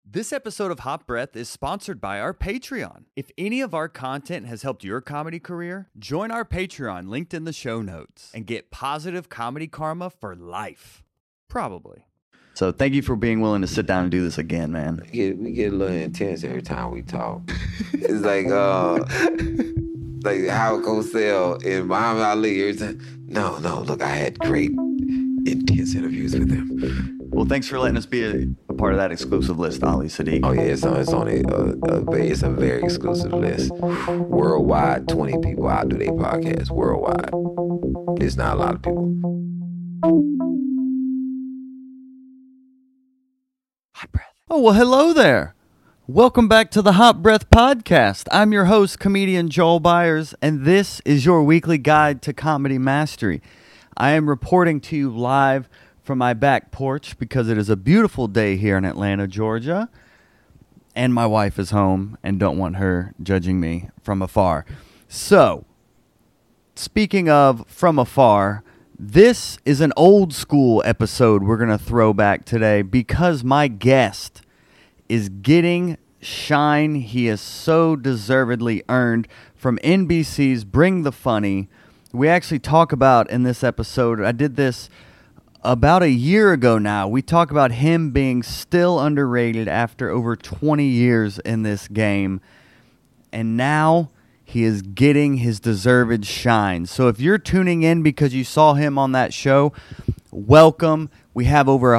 This episode of Hot Breath is sponsored by our Patreon. If any of our content has helped your comedy career, join our Patreon linked in the show notes and get positive comedy karma for life. Probably. So thank you for being willing to sit down and do this again, man. We get a little intense every time we talk. It's like Howard Cosell and Muhammad Ali. Every time. No, look, I had great, intense interviews with him. Well, thanks for letting us be a part of that exclusive list, Ali Siddiq. Oh yeah, it's a very exclusive list. Worldwide, 20 people out do their podcast worldwide. It's not a lot of people. Hot Breath. Oh, well, hello there. Welcome back to the Hot Breath Podcast. I'm your host, comedian Joel Byers, and this is your weekly guide to comedy mastery. I am reporting to you live from my back porch because it is a beautiful day here in Atlanta, Georgia, and my wife is home and don't want her judging me from afar. So, speaking of from afar, this is an old school episode we're going to throw back today because my guest is getting shine he has so deservedly earned from NBC's Bring the Funny. We actually talk about in this episode, I did this about a year ago now. We talk about him being still underrated after over 20 years in this game. And now he is getting his deserved shine. So if you're tuning in because you saw him on that show, welcome. We have over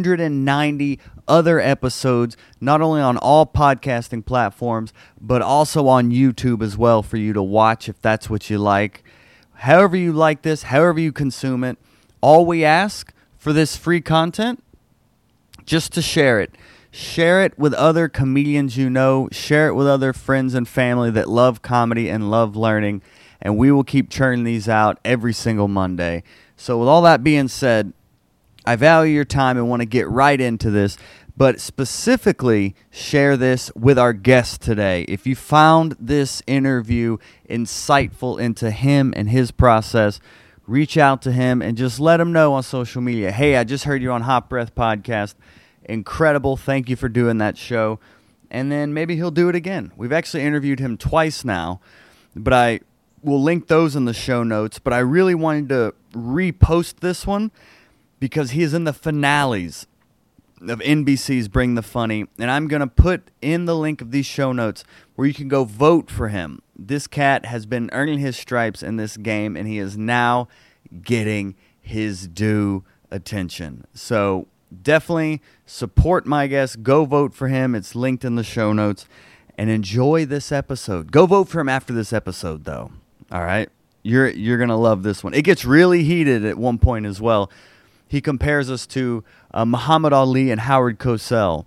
190 other episodes, not only on all podcasting platforms, but also on YouTube as well for you to watch if that's what you like. However you like this, however you consume it, all we ask for this free content, just to share it. Share it with other comedians you know. Share it with other friends and family that love comedy and love learning. And we will keep churning these out every single Monday. So with all that being said, I value your time and want to get right into this. But specifically, share this with our guest today. If you found this interview insightful into him and his process, reach out to him and just let him know on social media, hey, I just heard you on Hot Breath Podcast. Incredible. Thank you for doing that show. And then maybe he'll do it again. We've actually interviewed him twice now, but I will link those in the show notes. But I really wanted to repost this one because he is in the finales of NBC's Bring the Funny. And I'm going to put in the link of these show notes where you can go vote for him. This cat has been earning his stripes in this game, and he is now getting his due attention. So definitely support my guest. Go vote for him. It's linked in the show notes. And enjoy this episode. Go vote for him after this episode, though. All right? You're going to love this one. It gets really heated at one point as well. He compares us to Muhammad Ali and Howard Cosell.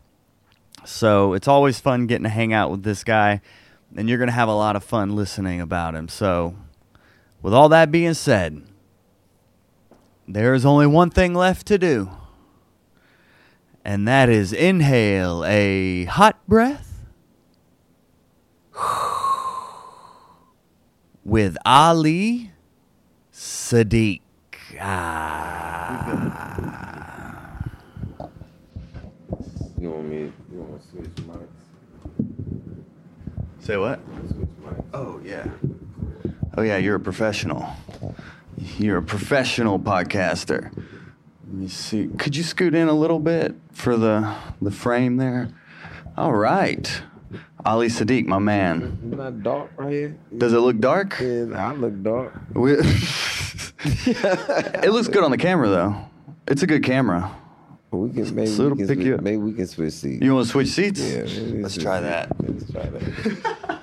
So it's always fun getting to hang out with this guy, and you're going to have a lot of fun listening about him. So with all that being said, there is only one thing left to do, and that is inhale a hot breath with Ali Siddiq. You want to switch mics? Say what? Switch mics. Oh, yeah. Oh, yeah, you're a professional. You're a professional podcaster. Let me see. Could you scoot in a little bit for the frame there? All right. Ali Siddiq, my man. Isn't that dark right here? Does it look dark? Yeah, I look dark. It looks good on the camera, though. It's a good camera. We can maybe So it'll pick you up. Maybe we can switch seats. You want to switch seats? Yeah. Let's try that. Let's try that.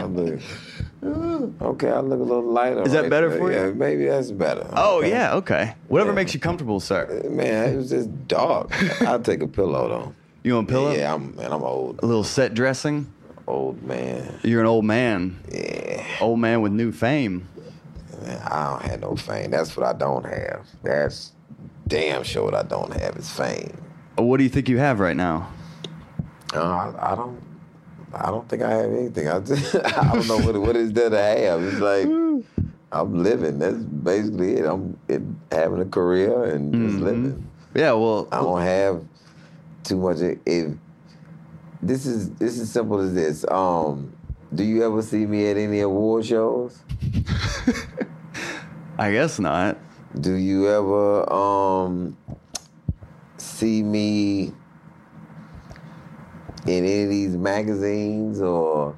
Okay, I look a little lighter. Is that right better there. for you? Yeah, maybe that's better. Oh, Okay. yeah, okay. Whatever Yeah. makes you comfortable, sir. Man, it was just dark. I'll take a pillow though. You want a pillow? Yeah, I'm old. A little set dressing? Old man. You're an old man. Yeah. Old man with new fame. Man, I don't have no fame. That's what I don't have. That's damn sure what I don't have is fame. What do you think you have right now? I don't think I have anything. I don't know what is there to have. It's like I'm living. That's basically it. I'm having a career and just living. Yeah, well, I don't have too much. This is simple as this. Do you ever see me at any award shows? I guess not. Do you ever see me in any of these magazines or,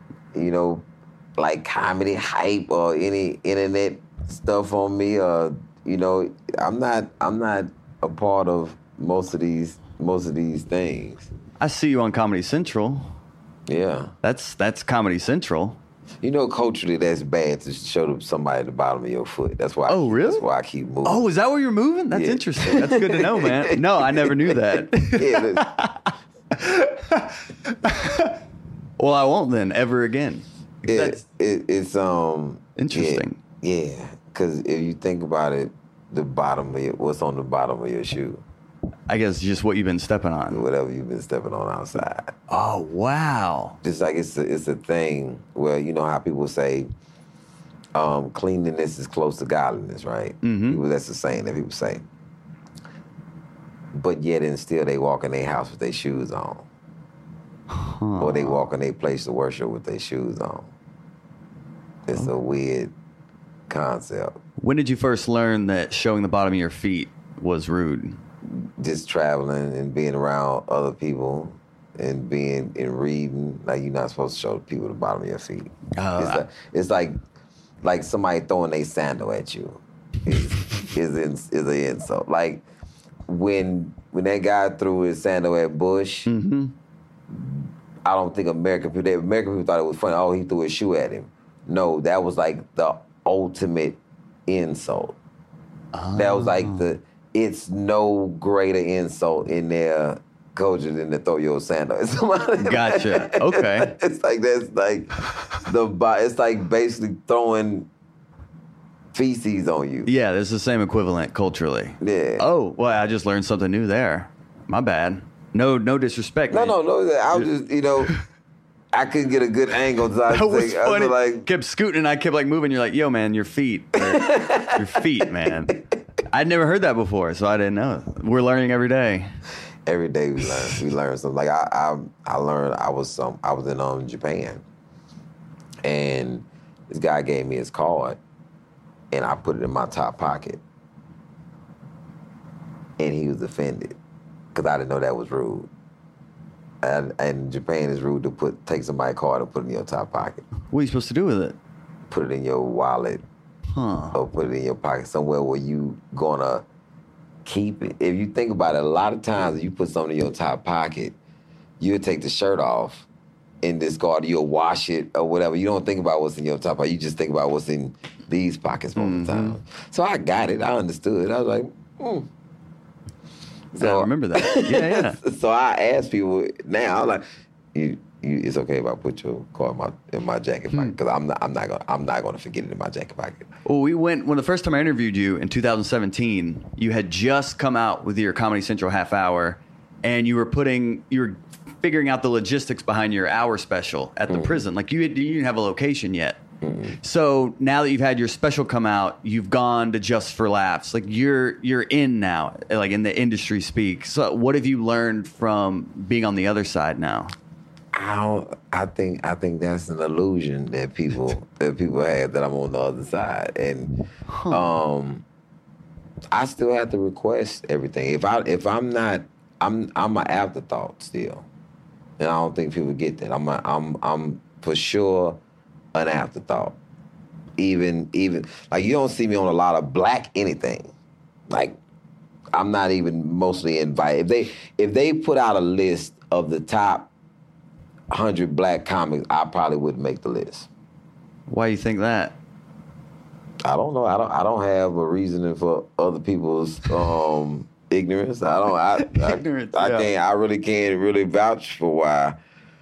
like Comedy Hype or any internet stuff on me? Or, I'm not a part of most of these things. I see you on Comedy Central. Yeah. That's Comedy Central. Culturally, that's bad to show somebody at the bottom of your foot. That's why. Oh, really? That's why I keep moving. Oh, is that where you're moving? That's interesting. That's good to know, man. No, I never knew that. Well, I won't then ever again. It's interesting. Yeah, because if you think about it, what's on the bottom of your shoe? I guess just what you've been stepping on. Whatever you've been stepping on outside. Oh, wow. Just like it's a thing where, you know how people say cleanliness is close to godliness, right? Mm-hmm. That's the saying that people say. But yet and still they walk in their house with their shoes on. Huh. Or they walk in their place to worship with their shoes on. It's a weird concept. When did you first learn that showing the bottom of your feet was rude? Just traveling and being around other people and reading. Like, you're not supposed to show people the bottom of your feet. It's like somebody throwing a sandal at you is an insult. Like when that guy threw his sandal at Bush, mm-hmm. I don't think American people thought it was funny. Oh, he threw his shoe at him. No, that was like the ultimate insult. Oh. That was like it's no greater insult in their culture than to throw your sandal at somebody. Gotcha. Okay. It's like basically throwing feces on you. Yeah, there's the same equivalent culturally. Yeah. Oh, well, I just learned something new there. My bad. No disrespect. No. I was just, I couldn't get a good angle. That was funny. I kept scooting and I kept moving. You're like, yo, man, your feet. Your feet, man. I'd never heard that before, so I didn't know. We're learning every day. Every day we learn. We learn something. Like I learned. I was in Japan, and this guy gave me his card, and I put it in my top pocket, and he was offended because I didn't know that was rude. And in Japan, it's rude to take somebody's card and put it in your top pocket. What are you supposed to do with it? Put it in your wallet. Huh. Or put it in your pocket somewhere where you gonna keep it. If you think about it, a lot of times if you put something in your top pocket, you'll take the shirt off and discard it. You'll wash it or whatever. You don't think about what's in your top pocket. You just think about what's in these pockets most of the time. So I got it. I understood. I was like, So I remember that. Yeah. So I ask people now, I'm like, it's okay if I put your card in my jacket pocket because I'm not gonna forget it in my jacket pocket. Well, when the first time I interviewed you in 2017, you had just come out with your Comedy Central half hour, and you were figuring out the logistics behind your hour special at the prison. Like you didn't have a location yet. Mm-hmm. So now that you've had your special come out, you've gone to Just for Laughs. Like you're in now, like in the industry speak. So what have you learned from being on the other side now? I think that's an illusion that people have that I'm on the other side, and I still have to request everything. If I'm not, I'm an afterthought still, and I don't think people get that. I'm for sure an afterthought. Even like you don't see me on a lot of black anything. Like I'm not even mostly invited. If they put out a list of the top 100 black comics, I probably wouldn't make the list. Why do you think that? I don't know. I don't have a reasoning for other people's ignorance. Ignorance. I really can't really vouch for why.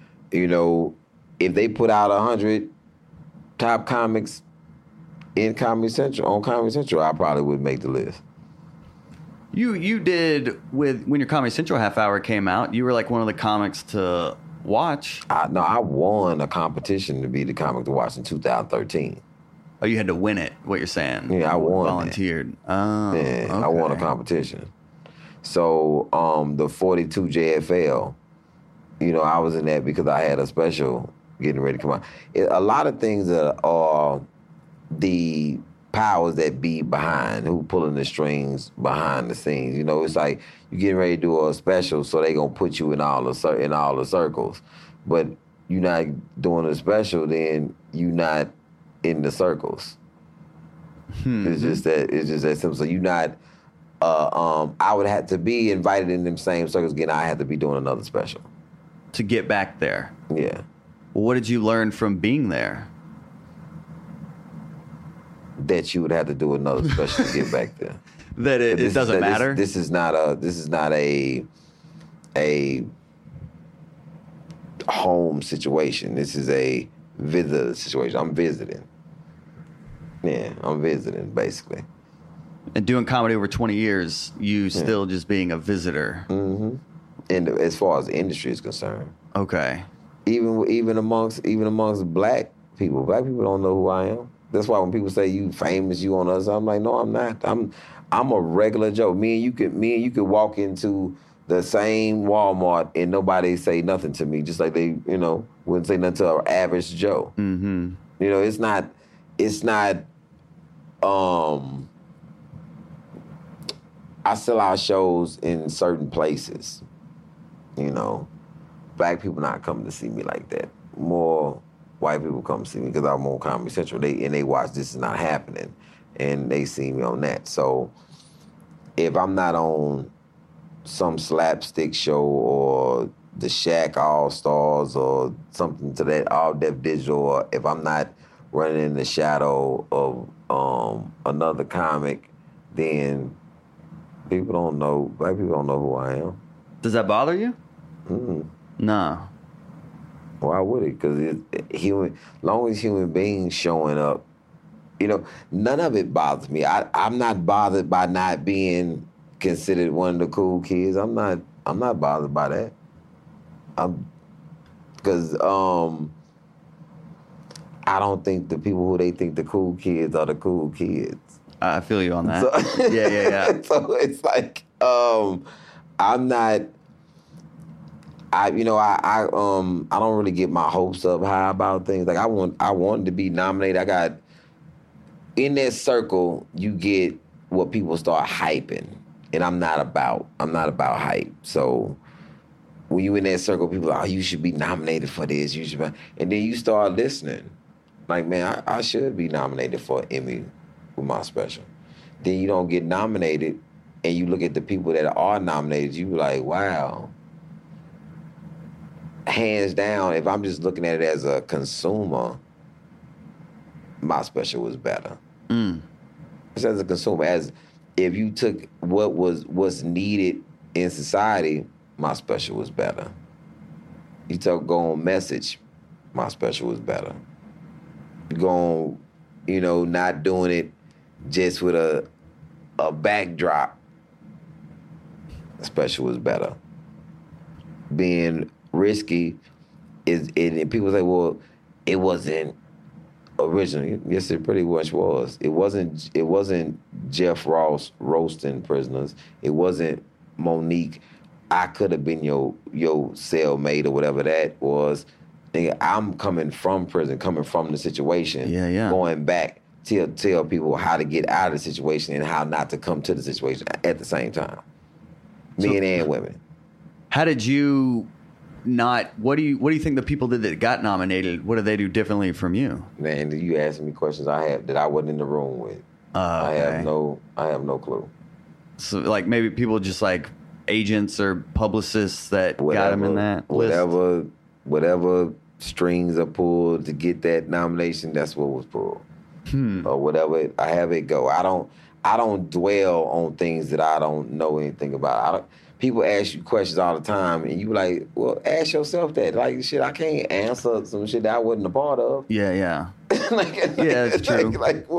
If they put out 100 top comics on Comedy Central, I probably would make the list. You did when your Comedy Central half hour came out. You were like one of the comics to watch. I won a competition to be the comic to watch in 2013. Oh, you had to win it, what you're saying. Yeah, I won. Volunteered. Oh, yeah, okay. I won a competition. So the 42 JFL, I was in that because I had a special getting ready to come out. A lot of things that are the powers that be behind, who pulling the strings behind the scenes. It's like you getting ready to do a special, so they gonna put you in all the circles. But you're not doing a special, then you're not in the circles. It's just that simple. So you're not. I would have to be invited in them same circles again. I had to be doing another special to get back there. Yeah. Well, what did you learn from being there? That you would have to do another special to get back there. That it doesn't matter. This is not a home situation. This is a visitor situation. I'm visiting. Yeah, I'm visiting basically. And doing comedy over 20 years, you still just being a visitor. Mm-hmm. And as far as the industry is concerned. Okay. Even amongst black people don't know who I am. That's why when people say you famous, you on us, I'm like, no, I'm not. I'm a regular Joe. Me and you could walk into the same Walmart and nobody say nothing to me, just like they, wouldn't say nothing to an average Joe. Mm-hmm. It's not. I sell out shows in certain places. Black people not coming to see me like that. More white people come see me because I'm on Comedy Central. They watch This Is Not Happening, and they see me on that. So if I'm not on some slapstick show or the Shaq All Stars or something to that All Def Digital, or if I'm not running in the shadow of another comic, then black people don't know who I am. Does that bother you? Mm-mm. No. Why would it? Because long as human beings showing up, none of it bothers me. I'm not bothered by not being considered one of the cool kids. I'm not bothered by that. Because I don't think the people who they think the cool kids are the cool kids. I feel you on that. So, yeah. So it's like I'm not. I don't really get my hopes up high about things. Like I wanted to be nominated. I got in that circle. You get what people start hyping, and I'm not about hype. So when you in that circle, people are like, oh, you should be nominated for this. You should, and then you start listening. Like, man, I should be nominated for an Emmy with my special. Then you don't get nominated, and you look at the people that are nominated. You be like, wow. Hands down, if I'm just looking at it as a consumer, my special was better. Just as a consumer, as if you took what's needed in society, my special was better. You took go on message, my special was better. You go on, not doing it just with a backdrop, the special was better. Being risky and people say, well, it wasn't original. Yes, it pretty much was. It wasn't Jeff Ross roasting prisoners. It wasn't Monique. I could have been your cellmate or whatever that was. I'm coming from prison, coming from the situation. Yeah. Going back to tell people how to get out of the situation and how not to come to the situation at the same time. Men and women. How did you not? What do you think the people did that got nominated? What did they do differently from you? Man, you asking me questions that I wasn't in the room with. Okay. I have no clue. So like maybe people just like agents or publicists that got them in that list? Whatever strings are pulled to get that nomination, that's what was pulled. Or whatever. I have it go. I don't dwell on things that I don't know anything about. People ask you questions all the time, and you like, well, ask yourself that. Like, shit, I can't answer some shit that I wasn't a part of. Yeah. That's true.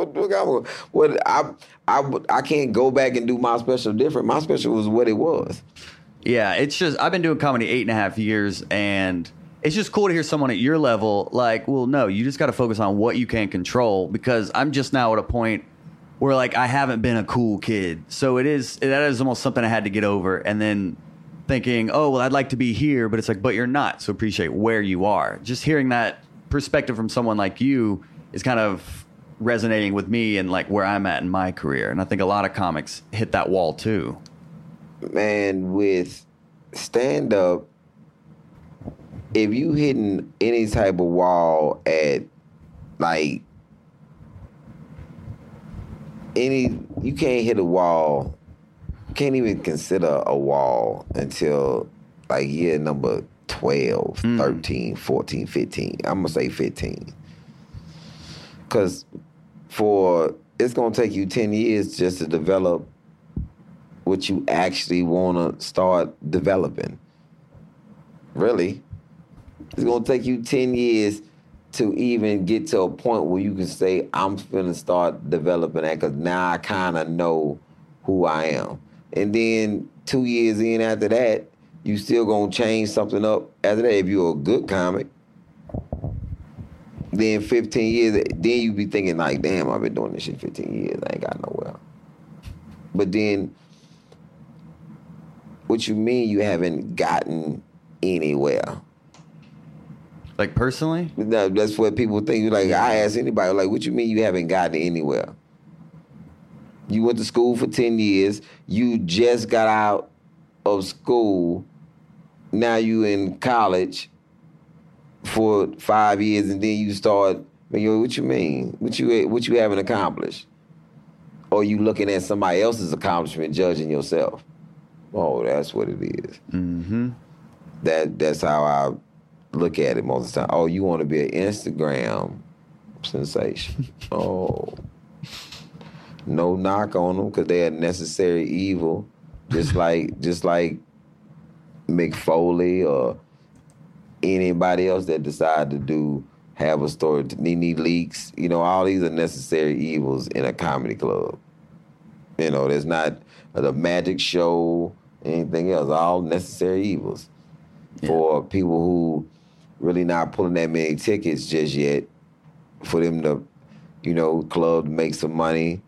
I can't go back and do my special different. My special was what it was. Yeah, it's just, I've been doing comedy 8.5 years, and it's just cool to hear someone at your level like, well, no, you just got to focus on what you can control, because I'm just now at a point where like I haven't been a cool kid. So that is almost something I had to get over. And then thinking, oh, well, I'd like to be here, but it's like, but you're not. So appreciate where you are. Just hearing that perspective from someone like you is kind of resonating with me and like where I'm at in my career. And I think a lot of comics hit that wall too. Man, with stand-up, if you hitting any type of wall at like you can't hit a wall, you can't even consider a wall until like year number 12, 13, 14, 15. I'm gonna say 15. Cause it's gonna take you 10 years just to develop what you actually wanna start developing. Really. It's gonna take you 10 years to even get to a point where you can say, I'm gonna start developing that because now I kind of know who I am. And then 2 years in after that, you still gonna change something up after that if you're a good comic. Then 15 years, then you be thinking like, damn, I've been doing this shit 15 years. I ain't got nowhere. But then, what you mean you haven't gotten anywhere? Like personally? No, that's what people think. Like, I ask anybody, like, what you mean you haven't gotten anywhere? You went to school for 10 years. You just got out of school. Now you in college for 5 years, and then you start. What you mean? What you haven't accomplished? Or you looking at somebody else's accomplishment, judging yourself? Oh, that's what it is. Mm-hmm. That's how I look at it most of the time. Oh, you want to be an Instagram sensation? Oh, no knock on them because they're a necessary evil, just like Mick Foley or anybody else that decide to have a story. Nene Leakes, all these are necessary evils in a comedy club. There's not the magic show, anything else. All necessary evils for people who really not pulling that many tickets just yet, for them to, club to make some money,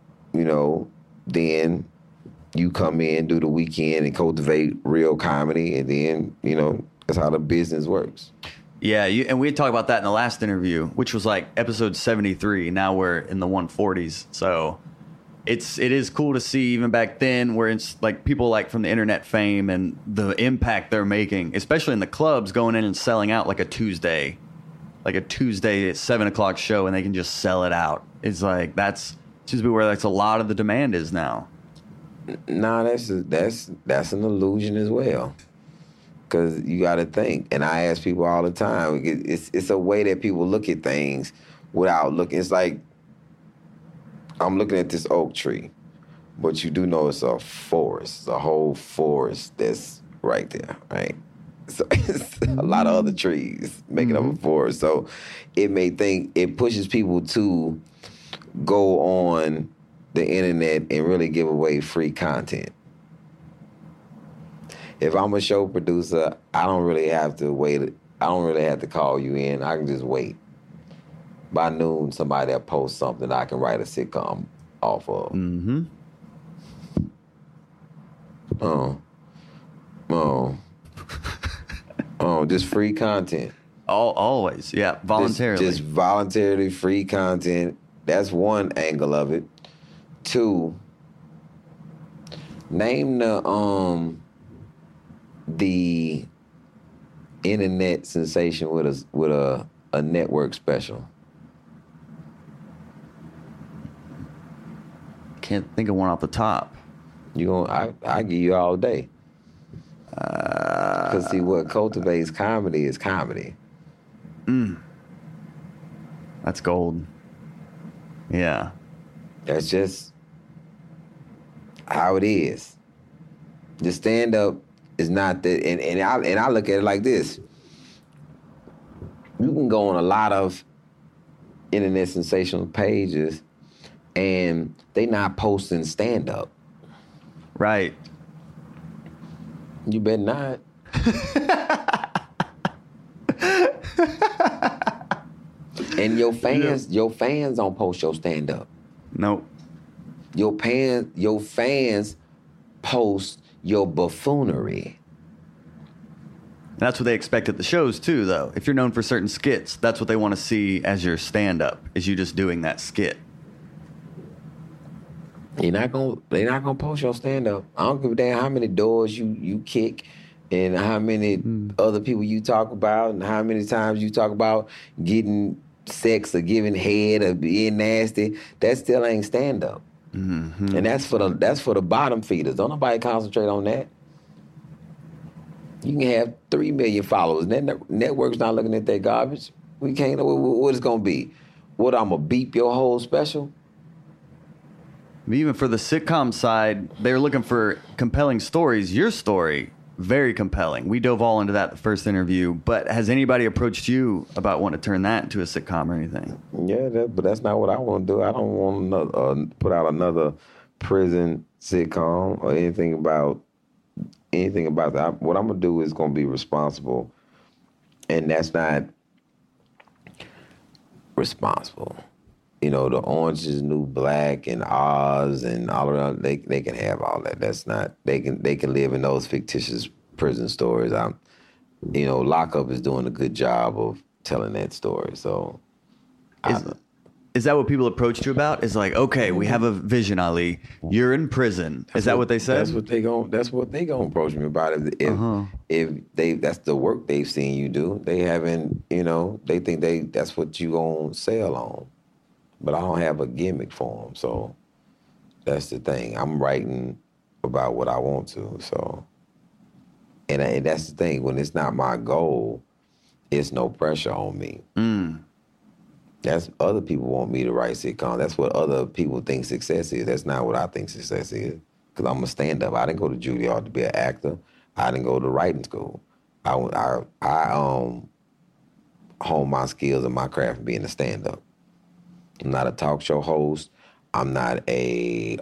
then you come in, do the weekend and cultivate real comedy, and then, that's how the business works. Yeah, and we had talked about that in the last interview, which was like episode 73. Now we're in the 140s. So it is cool to see even back then where it's like people like from the internet fame and the impact they're making, especially in the clubs, going in and selling out like a Tuesday at 7:00 show, and they can just sell it out. It's like that's seems to be where that's a lot of the demand is now. Nah, that's an illusion as well. Because you got to think, and I ask people all the time, it's a way that people look at things without looking. It's like, I'm looking at this oak tree, but you do know it's a forest. It's a whole forest that's right there, right? So it's a lot of other trees making up a forest. So it pushes people to go on the internet and really give away free content. If I'm a show producer, I don't really have to wait. I don't really have to call you in. I can just wait. By noon, somebody will post something I can write a sitcom off of. Mm-hmm. Just free content. Always, yeah, voluntarily. Just voluntarily free content. That's one angle of it. Two, name the internet sensation with a network special. Can't think of one off the top. I give you all day. Because see, what cultivates comedy is comedy. That's gold. Yeah. That's just how it is. The stand-up is not that, and I look at it like this. You can go on a lot of internet sensational pages, and they not posting stand-up. Right. You better not. And your fans don't post your stand-up. Nope. Your fans post your buffoonery. that's what they expect at the shows too, though. If you're known for certain skits, that's what they want to see as your stand-up, is you just doing that skit. They're not gonna post your stand up. I don't give a damn how many doors you kick and how many other people you talk about and how many times you talk about getting sex or giving head or being nasty. That still ain't stand up. Mm-hmm. And that's for the bottom feeders. Don't nobody concentrate on that. You can have 3 million followers. Network's not looking at that garbage. We can't know what it's gonna be. What, I'm gonna beep your whole special? Even for the sitcom side, they're looking for compelling stories. Your story, very compelling. We dove all into that the first interview. But has anybody approached you about wanting to turn that into a sitcom or anything? Yeah, but that's not what I want to do. I don't want to put out another prison sitcom or anything about that. What I'm gonna do is gonna be responsible, and that's not responsible. You know, the Orange is the New Black and Oz and all around, they can have all that. That's not, they can live in those fictitious prison stories. Lockup is doing a good job of telling that story. So, is that what people approached you about? Is like, okay, we have a vision, Ali. You're in prison. Is that what they said? That's what they gonna approach me about. If that's the work they've seen you do, they haven't. They think that's what you gonna sell on. But I don't have a gimmick for them, so that's the thing. I'm writing about what I want to, so. And that's the thing. When it's not my goal, it's no pressure on me. That's other people want me to write sitcom. That's what other people think success is. That's not what I think success is. Because I'm a stand-up. I didn't go to Juilliard to be an actor. I didn't go to writing school. I honed my skills and my craft in being a stand-up. I'm not a talk show host. I'm not a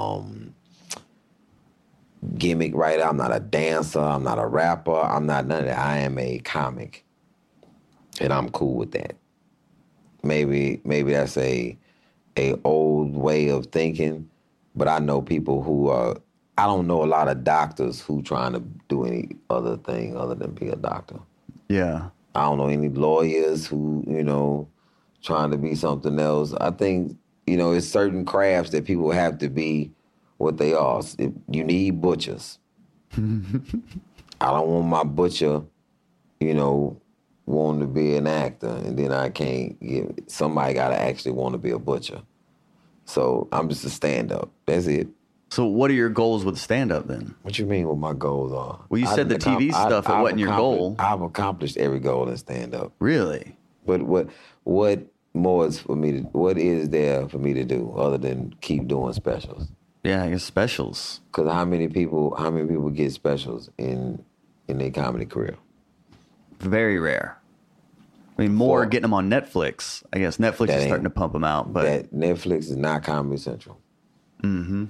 gimmick writer. I'm not a dancer. I'm not a rapper. I'm not none of that. I am a comic, and I'm cool with that. Maybe that's a old way of thinking, but I know people who are. I don't know a lot of doctors who trying to do any other thing other than be a doctor. Yeah. I don't know any lawyers who trying to be something else. I think, it's certain crafts that people have to be what they are. You need butchers. I don't want my butcher, wanting to be an actor, and then I can't somebody got to actually want to be a butcher. So I'm just a stand-up. That's it. So what are your goals with stand-up then? What you mean what my goals are? Well, you said the TV stuff, it wasn't your goal. I've accomplished every goal in stand-up. Really? But what more is what is there for me to do other than keep doing specials? Yeah, I guess specials. Because how many people get specials in their comedy career? Very rare. I mean, more getting them on Netflix. I guess Netflix is starting to pump them out, but that Netflix is not Comedy Central. Mm-hmm.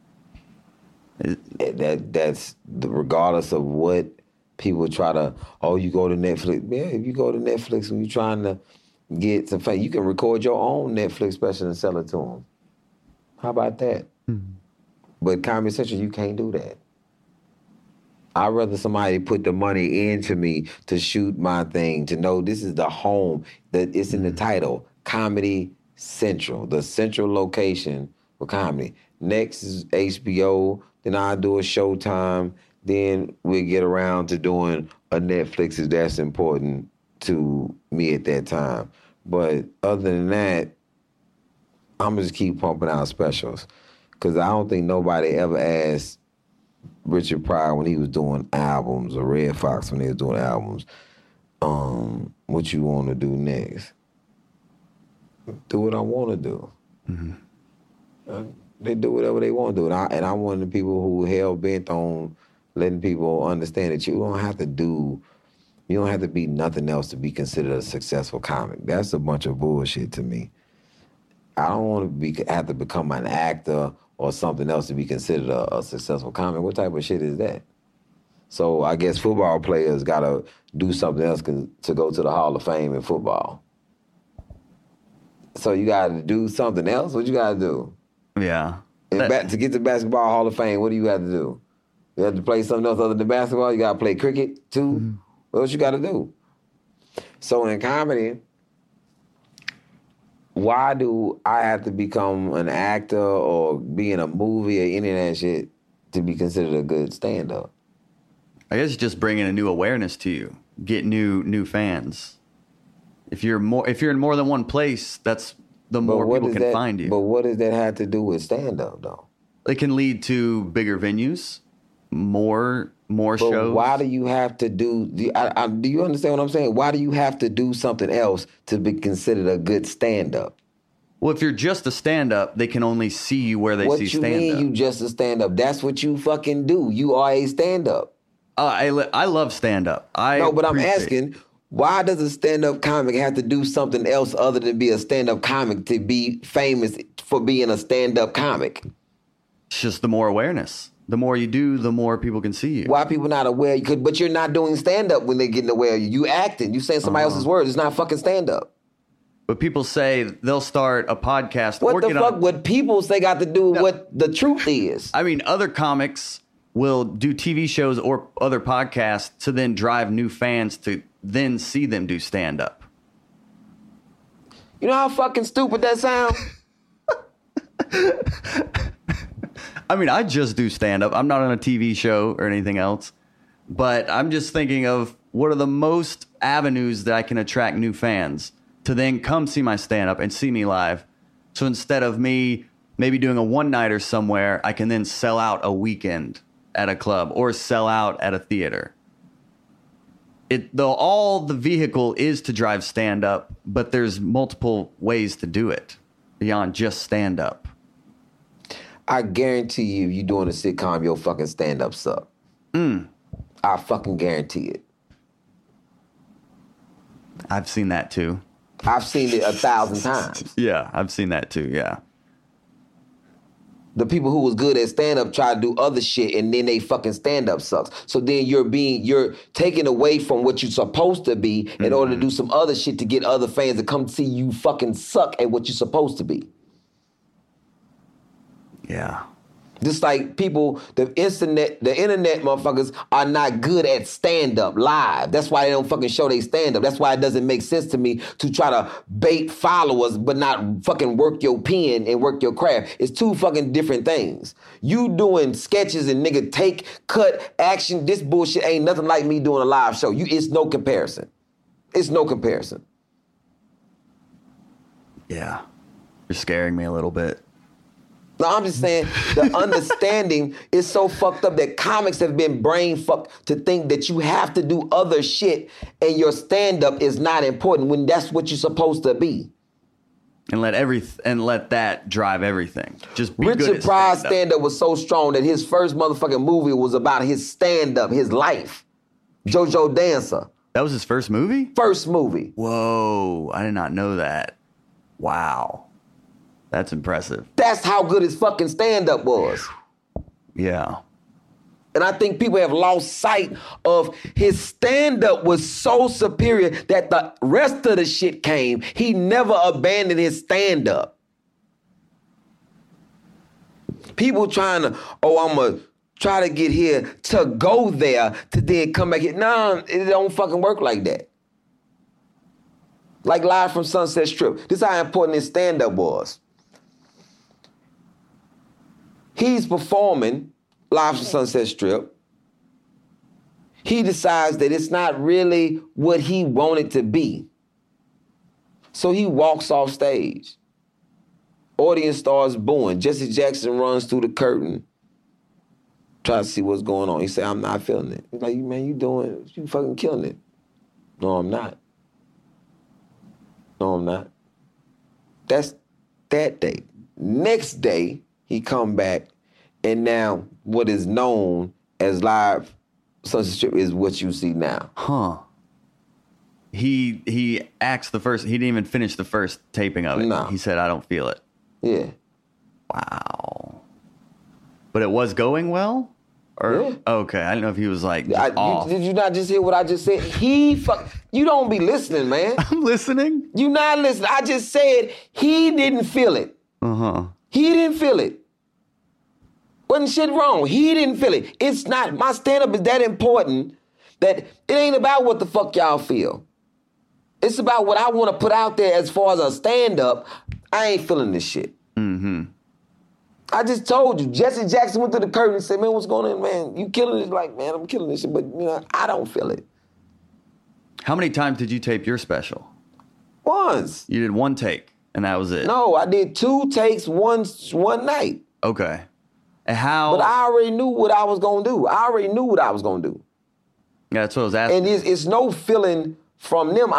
That's regardless of what people try to. Oh, you go to Netflix. Yeah, if you go to Netflix and you're trying to get some fame, you can record your own Netflix special and sell it to them. How about that? Mm-hmm. But Comedy Central, you can't do that. I'd rather somebody put the money into me to shoot my thing, to know this is the home, that it's in the title, Comedy Central, the central location for comedy. Next is HBO, then I'll do a Showtime, then we'll get around to doing a Netflix if that's important to me at that time. But other than that, I'm gonna just keep pumping out specials. Because I don't think nobody ever asked Richard Pryor when he was doing albums, or Red Fox when they was doing albums, what you want to do next? Do what I want to do. Mm-hmm. They do whatever they want to do. And I'm one of the people who hell-bent on letting people understand that you don't have to be nothing else to be considered a successful comic. That's a bunch of bullshit to me. I don't want to have to become an actor or something else to be considered a successful comic. What type of shit is that? So I guess football players got to do something else to go to the Hall of Fame in football. So you got to do something else? What you got to do? Yeah. To get to Basketball Hall of Fame, what do you have to do? You have to play something else other than basketball? You got to play cricket too? Mm-hmm. What you got to do? So in comedy, why do I have to become an actor or be in a movie or any of that shit to be considered a good stand-up? I guess it's just bringing a new awareness to you, get new fans. If you're in more than one place, that's the more people can find you. But what does that have to do with stand-up, though? It can lead to bigger venues, more shows. Why do you have to do? Do you understand what I'm saying? Why do you have to do something else to be considered a good stand-up? Well, if you're just a stand-up, they can only see you where they see stand-up. What you mean you just a stand-up? That's what you fucking do. You are a stand-up. I love stand-up. But I'm asking, why does a stand-up comic have to do something else other than be a stand-up comic to be famous for being a stand-up comic? It's just the more awareness. The more you do, the more people can see you. Why people not aware? But you're not doing stand-up when they're getting aware of you. You acting. You saying somebody else's words. It's not fucking stand-up. But people say they'll start a podcast. What the fuck would people say got to do with what the truth is? I mean, other comics will do TV shows or other podcasts to then drive new fans to then see them do stand-up. You know how fucking stupid that sounds? I mean, I just do stand-up. I'm not on a TV show or anything else. But I'm just thinking of what are the most avenues that I can attract new fans to then come see my stand-up and see me live. So instead of me maybe doing a one-nighter somewhere, I can then sell out a weekend at a club or sell out at a theater. All the vehicle is to drive stand-up, but there's multiple ways to do it beyond just stand-up. I guarantee you doing a sitcom, your fucking stand-up suck. I fucking guarantee it. I've seen that too. I've seen it 1,000 times. Yeah, I've seen that too, yeah. The people who was good at stand-up try to do other shit and then they fucking stand-up sucks. So then you're taken away from what you're supposed to be in order to do some other shit to get other fans to come see you fucking suck at what you're supposed to be. Yeah. Just like people, the internet motherfuckers are not good at stand-up live. That's why they don't fucking show they stand-up. That's why it doesn't make sense to me to try to bait followers but not fucking work your pen and work your craft. It's two fucking different things. You doing sketches and nigga take, cut, action, this bullshit ain't nothing like me doing a live show. It's no comparison. It's no comparison. Yeah. You're scaring me a little bit. No, I'm just saying the understanding is so fucked up that comics have been brain fucked to think that you have to do other shit and your stand-up is not important when that's what you're supposed to be. And let that drive everything. Just be Richard good at Pryor's stand-up was so strong that his first motherfucking movie was about his stand-up, his life. JoJo Dancer. That was his first movie? First movie. Whoa, I did not know that. Wow. That's impressive. That's how good his fucking stand-up was. Yeah. And I think people have lost sight of his stand-up was so superior that the rest of the shit came. He never abandoned his stand-up. People trying to, I'm going to try to get here to go there to then come back here. No, it don't fucking work like that. Like Live from Sunset Strip. This is how important his stand-up was. He's performing Live from Sunset Strip. He decides that it's not really what he wanted to be. So he walks off stage. Audience starts booing. Jesse Jackson runs through the curtain, tries to see what's going on. He said, I'm not feeling it. He's like, man, you fucking killing it. No, I'm not. No, I'm not. That's that day. Next day, he come back, and now what is known as Live Sunset Strip is what you see now. Huh. He acts the first. He didn't even finish the first taping of it. No. He said, I don't feel it. Yeah. Wow. But it was going well? Or Yeah. Okay, I didn't know if he was like off. Did you not just hear what I just said? You don't be listening, man. I'm listening. You not listening. I just said he didn't feel it. Uh-huh. He didn't feel it. Wasn't shit wrong. He didn't feel it. It's not, my stand-up is that important That it ain't about what the fuck y'all feel. It's about what I want to put out there as far as a stand-up. I ain't feeling this shit. Mm-hmm. I just told you, Jesse Jackson went to the curtain and said, man, what's going on, man? You killing this? Like, man, I'm killing this shit, but, I don't feel it. How many times did you tape your special? Once. You did one take, and that was it? No, I did 2 takes one night. Okay. And how? But I already knew what I was going to do. Yeah, that's what I was asking. And it's no feeling from them.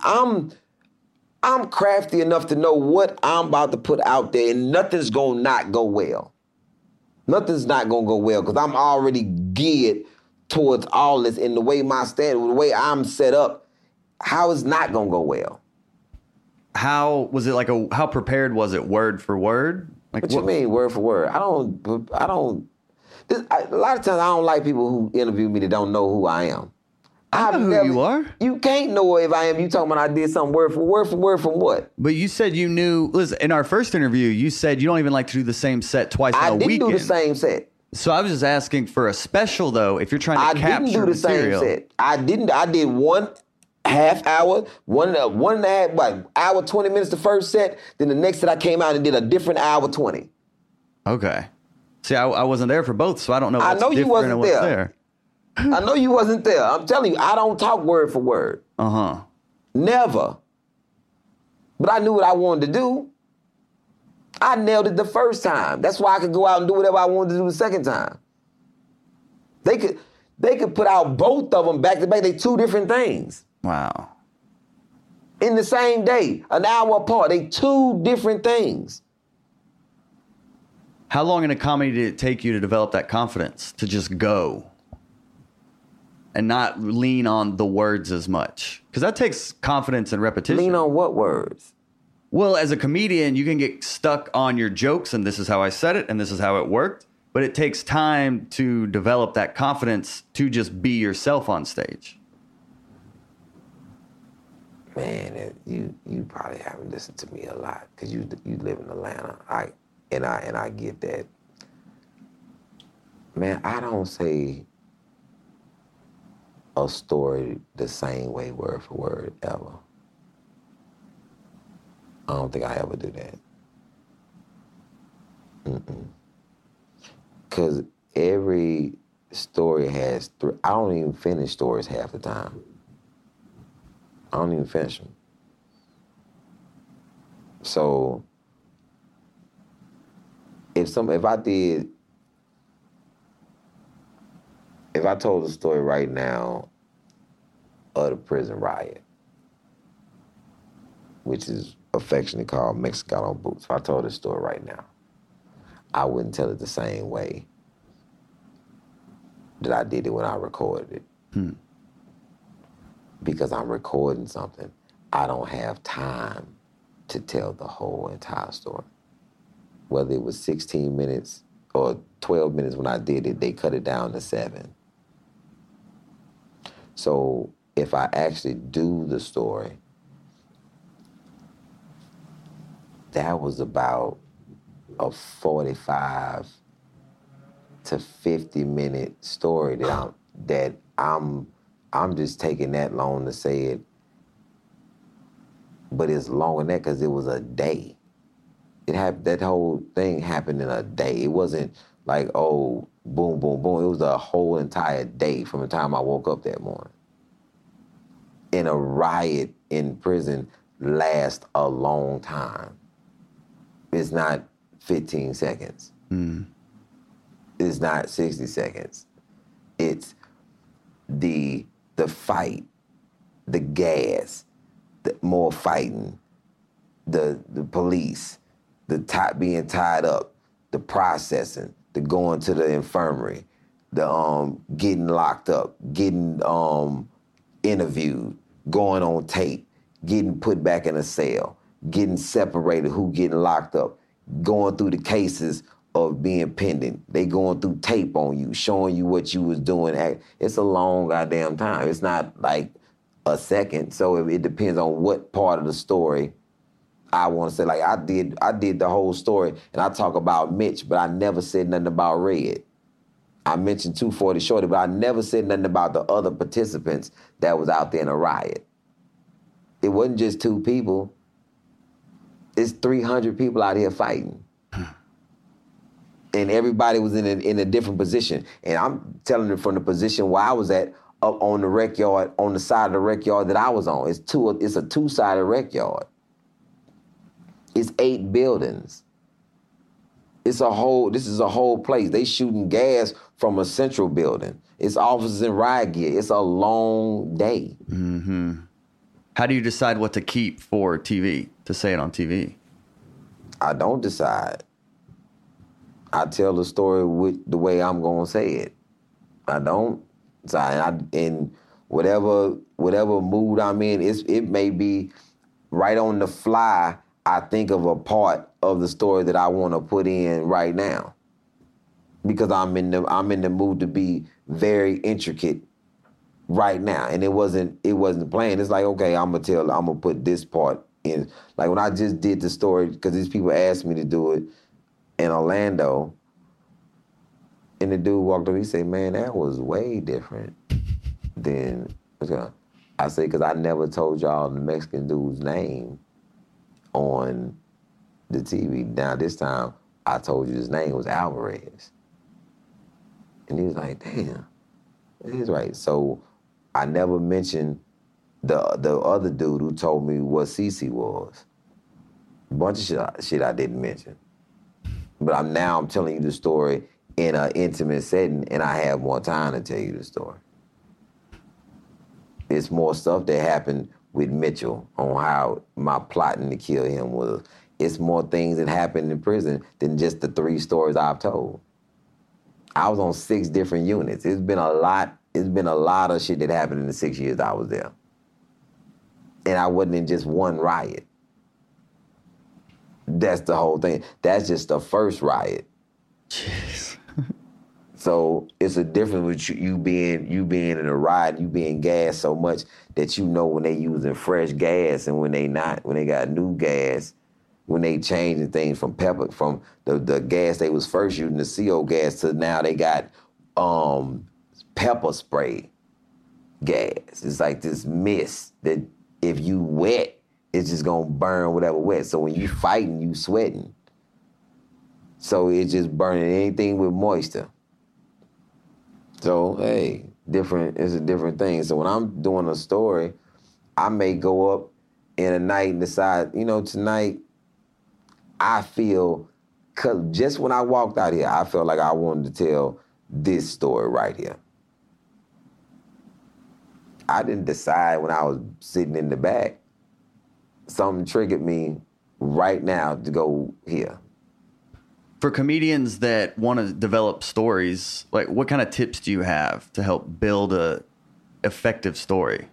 I'm crafty enough to know what I'm about to put out there, and nothing's gonna not go well. Nothing's not gonna go well because I'm already geared towards all this. In the way the way I'm set up, how is not gonna go well? How was it how prepared was it word for word? What you mean word for word? A lot of times I don't like people who interview me that don't know who I am. I know who you are. You can't know if I am. You talking about I did something word for word from what? But you said you knew. Listen, in our first interview, you said you don't even like to do the same set twice in a weekend. I didn't do the same set. So I was just asking for a special, though, if you're trying to capture I didn't do the material. same set. I did 1.5 hour, one and a half, like hour, 20 minutes the first set. Then the next set I came out and did a different hour 20. Okay. See, I wasn't there for both, so I don't know what's I know you different wasn't and what's there. I know you wasn't there. I'm telling you, I don't talk word for word. Uh-huh. Never. But I knew what I wanted to do. I nailed it the first time. That's why I could go out and do whatever I wanted to do the second time. They could put out both of them back to back. They 2 different things. Wow. In the same day, an hour apart. They 2 different things. How long in a comedy did it take you to develop that confidence to just go and not lean on the words as much? Because that takes confidence and repetition. Lean on what words? Well, as a comedian, you can get stuck on your jokes, and this is how I said it, and this is how it worked. But it takes time to develop that confidence to just be yourself on stage. Man, you probably haven't listened to me a lot because you live in Atlanta. I get that. Man, I don't say a story the same way word for word ever. I don't think I ever do that. Because every story has I don't even finish stories half the time. I don't even finish them. So if I told the story right now of the prison riot, which is affectionately called Mexicano Boots, if I told this story right now, I wouldn't tell it the same way that I did it when I recorded it. Because I'm recording something, I don't have time to tell the whole entire story. Whether it was 16 minutes or 12 minutes when I did it, they cut it down to 7. So if I actually do the story, that was about a 45 to 50-minute story that I'm just taking that long to say it. But it's longer than that because it was a day. That whole thing happened in a day. It wasn't like, oh, boom, boom, boom. It was a whole entire day from the time I woke up that morning. And a riot in prison lasts a long time. It's not 15 seconds. It's not 60 seconds. It's the fight, the gas, the more fighting, the police, being tied up, the processing, the going to the infirmary, the getting locked up, getting interviewed, going on tape, getting put back in a cell, getting separated, who getting locked up, going through the cases of being pending. They going through tape on you, showing you what you was doing. It's a long goddamn time. It's not like a second. So it depends on what part of the story I want to say. Like I did the whole story and I talk about Mitch, but I never said nothing about Red. I mentioned 240 Shorty, but I never said nothing about the other participants that was out there in a riot. It wasn't just 2 people. It's 300 people out here fighting. And everybody was in a different position. And I'm telling you from the position where I was at, up on the rec yard, on the side of the rec yard that I was on. It's a 2-sided rec yard. It's 8 buildings. This is a whole place. They shooting gas from a central building. It's officers in riot gear. It's a long day. Mm-hmm. How do you decide what to keep for TV, to say it on TV? I don't decide. I tell the story with the way I'm gonna say it. I don't decide. In whatever mood I'm in, it may be right on the fly. I think of a part of the story that I want to put in right now because I'm in the mood to be very intricate right now, and it wasn't planned. It's like, okay, I'm gonna put this part in. Like when I just did the story because these people asked me to do it in Orlando, and the dude walked up. He said, "Man, that was way different than." I said, "Because I never told y'all the Mexican dude's name on the TV. Now this time I told you his name was Alvarez." And he was like, "Damn, he's right." So I never mentioned the other dude who told me what CC was. A bunch of shit I didn't mention. But I'm telling you the story in an intimate setting, and I have more time to tell you the story. It's more stuff that happened with Mitchell on how my plotting to kill him was. It's more things that happened in prison than just the 3 stories I've told. I was on 6 different units. It's been a lot of shit that happened in the 6 years I was there. And I wasn't in just one riot. That's the whole thing. That's just the first riot. Jeez. So it's a difference with you being in a riot, you being gassed so much that you know when they using fresh gas and when they not, when they got new gas, when they changing things from pepper, from the gas they was first using, the CO gas, to now they got pepper spray gas. It's like this mist that if you wet, it's just gonna burn whatever wet. So when you fighting, you sweating. So it's just burning anything with moisture. So, hey, it's a different thing. So when I'm doing a story, I may go up in a night and decide, tonight I feel, cause just when I walked out here, I felt like I wanted to tell this story right here. I didn't decide when I was sitting in the back. Something triggered me right now to go here. For comedians that want to develop stories, like what kind of tips do you have to help build a effective story?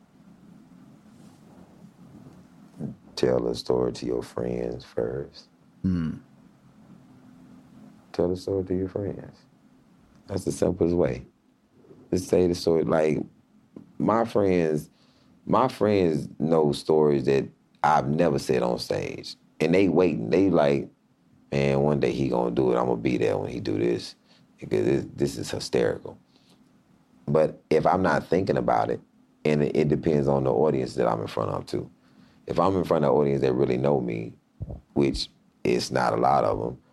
Tell a story to your friends first. Tell the story to your friends. That's the simplest way. Just say the story. Like my friends know stories that I've never said on stage, and they waiting. They like, man, one day he gonna do it. I'm gonna be there when he do this because this is hysterical. But if I'm not thinking about it, and it depends on the audience that I'm in front of too. If I'm in front of an audience that really know me, which is not a lot of them,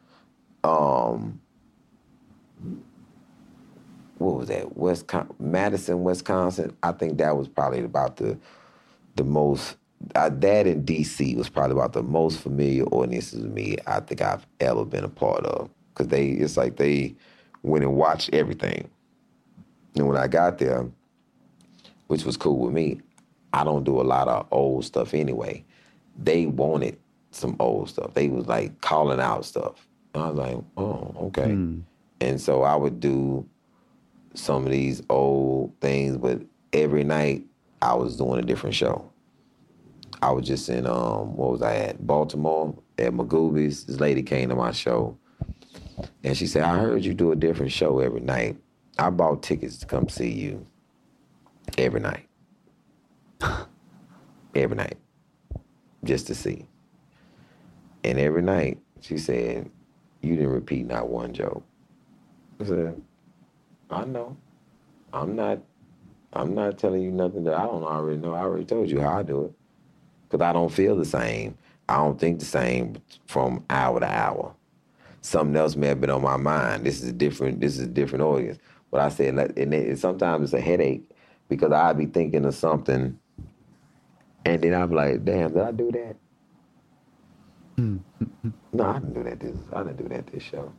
what was that? Madison, Wisconsin. I think that was probably about the most. That in D.C. was probably about the most familiar audiences with me I think I've ever been a part of. Because it's like they went and watched everything. And when I got there, which was cool with me, I don't do a lot of old stuff anyway. They wanted some old stuff. They was like calling out stuff. And I was like, oh, okay. And so I would do some of these old things, but every night I was doing a different show. I was just in, what was I at? Baltimore at Magooby's. This lady came to my show and she said, I heard you do a different show every night. I bought tickets to come see you every night. Every night. Just to see. And every night she said, you didn't repeat not one joke. I said, I know. I'm not telling you nothing that I don't already know. I already told you how I do it. Because I don't feel the same. I don't think the same from hour to hour. Something else may have been on my mind. This is a different audience. But I said, sometimes it's a headache because I'll be thinking of something and then I'm like, damn, did I do that? No, I didn't do that. I didn't do that this show.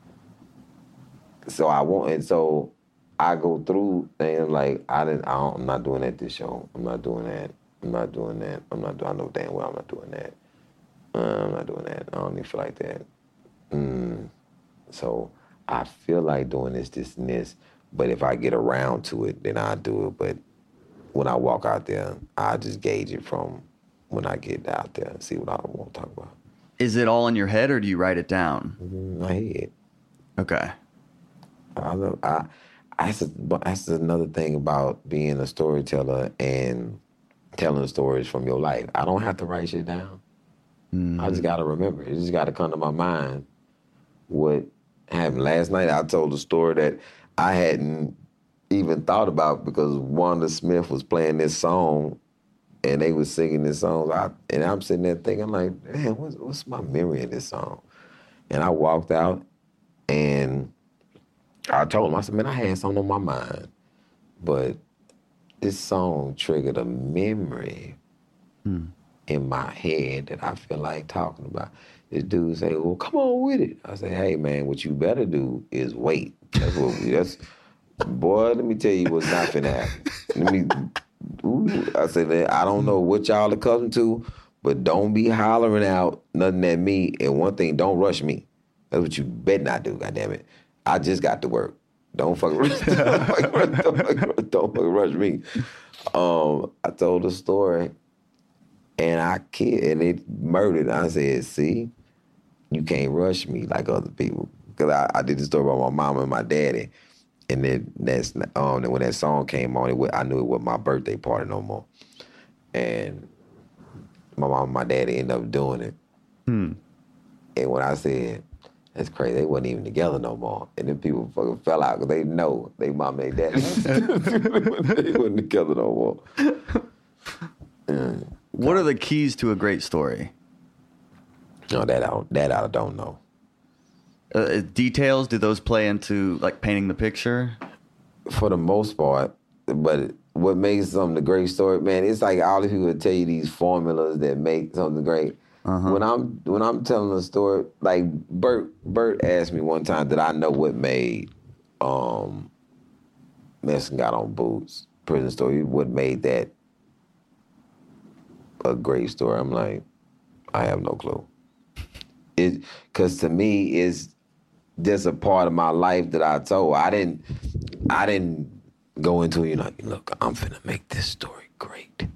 So I go through things like I'm not doing that this show. I'm not doing that. I'm not doing that. I know damn well I'm not doing that. I'm not doing that. I don't even feel like that. So I feel like doing this, and this. But if I get around to it, then I'll do it. But when I walk out there, I just gauge it from when I get out there and see what I want to talk about. Is it all in your head or do you write it down? My head. Okay. That's another thing about being a storyteller and telling stories from your life. I don't have to write shit down. I just got to remember it. It just got to come to my mind what happened. Last night I told a story that I hadn't even thought about because Wanda Smith was playing this song and they was singing this song. And I'm sitting there thinking, I'm like, man, what's my memory of this song? And I walked out and I told him, I said, man, I had something on my mind, but this song triggered a memory in my head that I feel like talking about. This dude say, well, come on with it. I say, hey, man, what you better do is wait. Boy, let me tell you what's not finna happen. I said, I don't know what y'all accustomed to, but don't be hollering out nothing at me. And one thing, don't rush me. That's what you better not do, goddammit. I just got to work. Don't fucking rush me. I told a story and it murdered. I said, see, you can't rush me like other people. Because I did the story about my mama and my daddy. And then when that song came on, I knew it wasn't my birthday party no more. And my mom and my daddy ended up doing it. And when I said, that's crazy, they wasn't even together no more. And then people fucking fell out because they know they mom and daddy. They wasn't together no more. What are the keys to a great story? No, that I don't know. Details, do those play into like painting the picture? For the most part, but what makes something a great story, man, it's like all the people tell you these formulas that make something great. When I'm telling a story, like Bert asked me one time, did I know what made Mexican Got on Boots prison story? What made that a great story? I'm like, I have no clue. Because to me, it's just a part of my life that I told. I didn't go into look, I'm finna make this story great.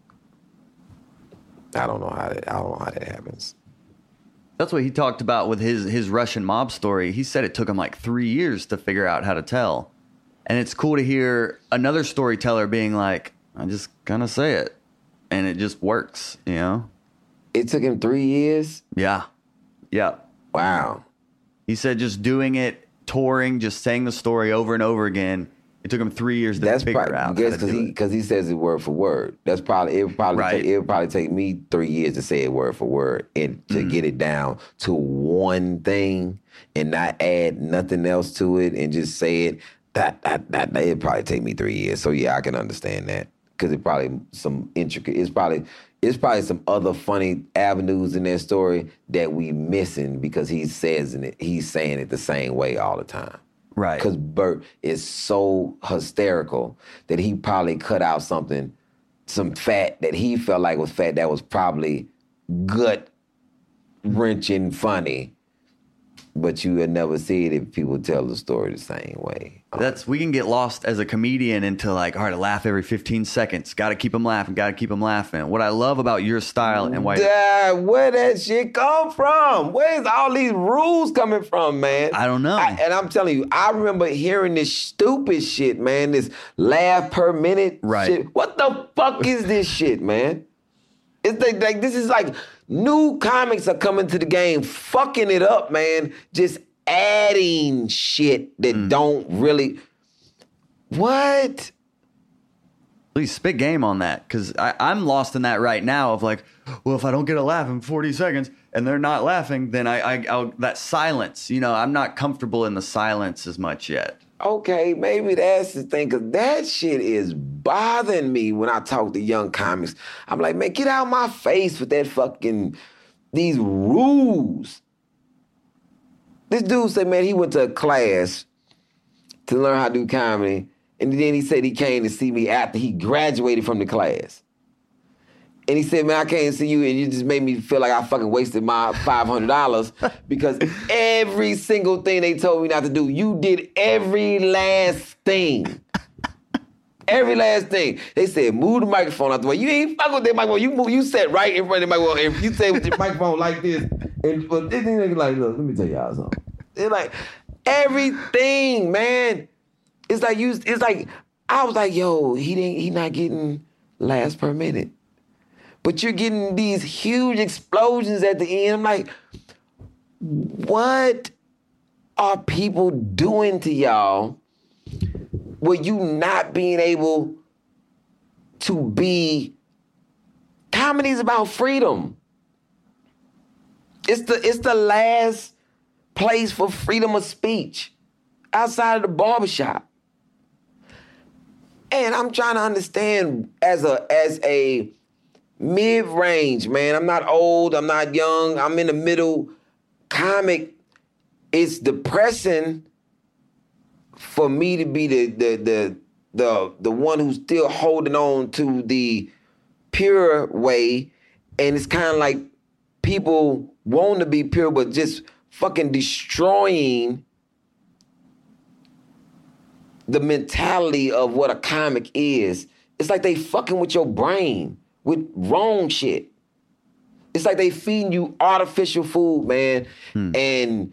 I don't know how that happens. That's what he talked about with his Russian mob story. He said it took him like 3 years to figure out how to tell. And it's cool to hear another storyteller being like, I just gonna say it. And it just works, you know? It took him 3 years? Yeah. Yeah. Wow. He said just doing it, touring, just saying the story over and over again. It took him 3 years to figure out. Because he says it word for word. It would probably take me 3 years to say it word for word and to get it down to one thing and not add nothing else to it and just say it. That it'd probably take me 3 years. So yeah, I can understand that because it's probably some intricate. It's probably some other funny avenues in that story that we missing because he's saying it the same way all the time. Right. Because Bert is so hysterical that he probably cut out some fat that he felt like was fat that was probably gut-wrenching funny. But you would never see it if people tell the story the same way. We can get lost as a comedian into like, all right, laugh every 15 seconds. Got to keep them laughing. What I love about your style and why... where that shit come from? Where's all these rules coming from, man? I don't know. And I'm telling you, I remember hearing this stupid shit, man. This laugh per minute shit. What the fuck is this shit, man? It's like this is like new comics are coming to the game, fucking it up, man. Just adding shit that don't really. What? Please spit game on that, because I'm lost in that right now of like, well, if I don't get a laugh in 40 seconds and they're not laughing, then I'll that silence, I'm not comfortable in the silence as much yet. Okay, maybe that's the thing, because that shit is bothering me when I talk to young comics. I'm like, man, get out my face with that fucking, these rules. This dude said, man, he went to a class to learn how to do comedy, and then he said he came to see me after he graduated from the class. And he said, man, I came to see you, and you just made me feel like I fucking wasted my $500 because every single thing they told me not to do, you did every last thing. Every last thing. They said, move the microphone out the way. You ain't fuck with that microphone. You sat right in front of the microphone. If you say with your microphone like this, and but this nigga like, look, let me tell y'all something. It's like everything, man. It's like I was like, yo, he not getting laughs per minute. But you're getting these huge explosions at the end. I'm like, what are people doing to y'all with you not being able to be? Comedy is about freedom. It's the last place for freedom of speech outside of the barbershop. And I'm trying to understand as a mid-range, man. I'm not old, I'm not young, I'm in the middle comic. It's depressing for me to be the one who's still holding on to the pure way, and it's kind of like people want to be pure but just fucking destroying the mentality of what a comic is. It's like they fucking with your brain with wrong shit. It's like they feeding you artificial food, man. And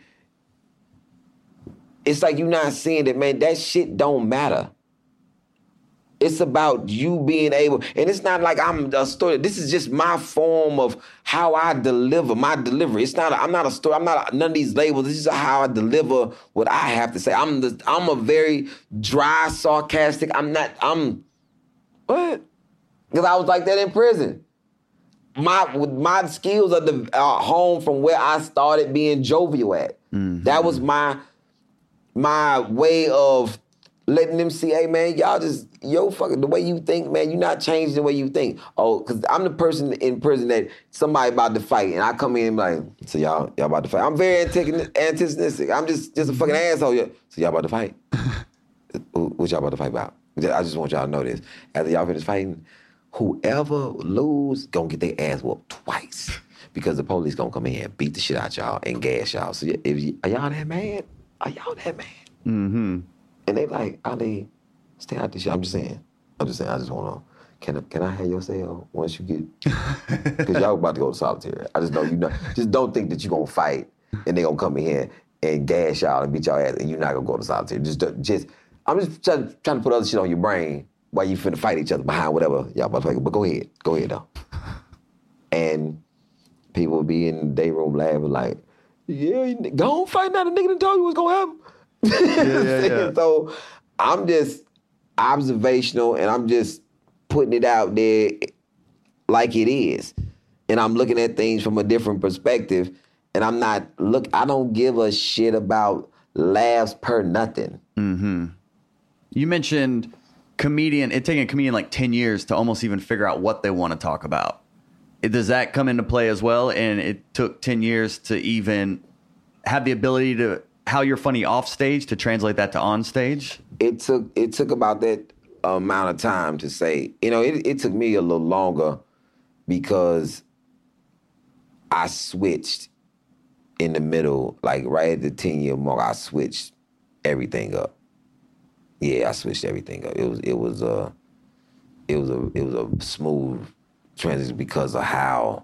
it's like you not seeing that, man, that shit don't matter. It's about you being able, and it's not like I'm a story. This is just my form of how I deliver, my delivery. I'm not a story. I'm not none of these labels. This is how I deliver what I have to say. I'm a very dry, sarcastic. What? Because I was like that in prison. My skills are home from where I started being jovial at. Mm-hmm. That was my way of letting them see, hey, man, y'all just, fucking, the way you think, man, you're not changing the way you think. Oh, because I'm the person in prison that somebody about to fight, and I come in and be like, so y'all about to fight. I'm very antagonistic. I'm just a fucking asshole. So y'all about to fight? What y'all about to fight about? I just want y'all to know this. After y'all finish fighting, whoever lose gonna get their ass whooped twice because the police gonna come in here and beat the shit out y'all and gas y'all. So are y'all that mad? Are y'all that mad? Mm-hmm. And they like, Ali, stay out this shit. I'm just saying. I just want to, can I have your cell once you get, because y'all about to go to solitary. I just know just don't think that you're going to fight and they going to come in here and gas y'all and beat y'all ass and you're not going to go to solitary. I'm just trying to put other shit on your brain while you finna fight each other behind whatever y'all about to fight. But go ahead though. And people be in the day room laughing like, yeah, go on fight now, the nigga done told you what's going to happen. Yeah. So I'm just observational and I'm just putting it out there like it is. And I'm looking at things from a different perspective. And I don't give a shit about laughs per nothing. Mm-hmm. You mentioned it taking a comedian like 10 years to almost even figure out what they want to talk about. Does that come into play as well? And it took 10 years to even have the ability to, how you're funny off stage, to translate that to on stage? It took about that amount of time to say, it took me a little longer because I switched in the middle, like right at the 10-year mark, I switched everything up. Yeah, I switched everything up. It was a smooth transition because of how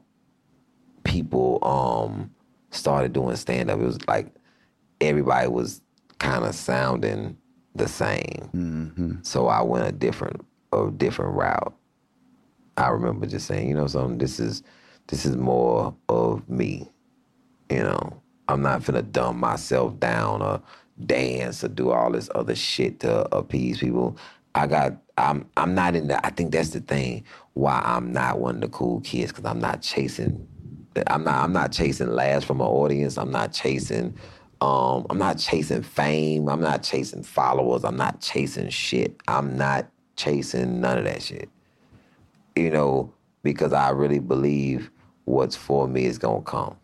people started doing stand-up. It was like everybody was kind of sounding the same. Mm-hmm. So I went a different route. I remember just saying, something, this is more of me. I'm not finna dumb myself down or dance or do all this other shit to appease people. I'm not in the, I think that's the thing why I'm not one of the cool kids, because I'm not chasing laughs from an audience. I'm not chasing fame. I'm not chasing followers. I'm not chasing shit. I'm not chasing none of that shit. You know, because I really believe what's for me is gonna come.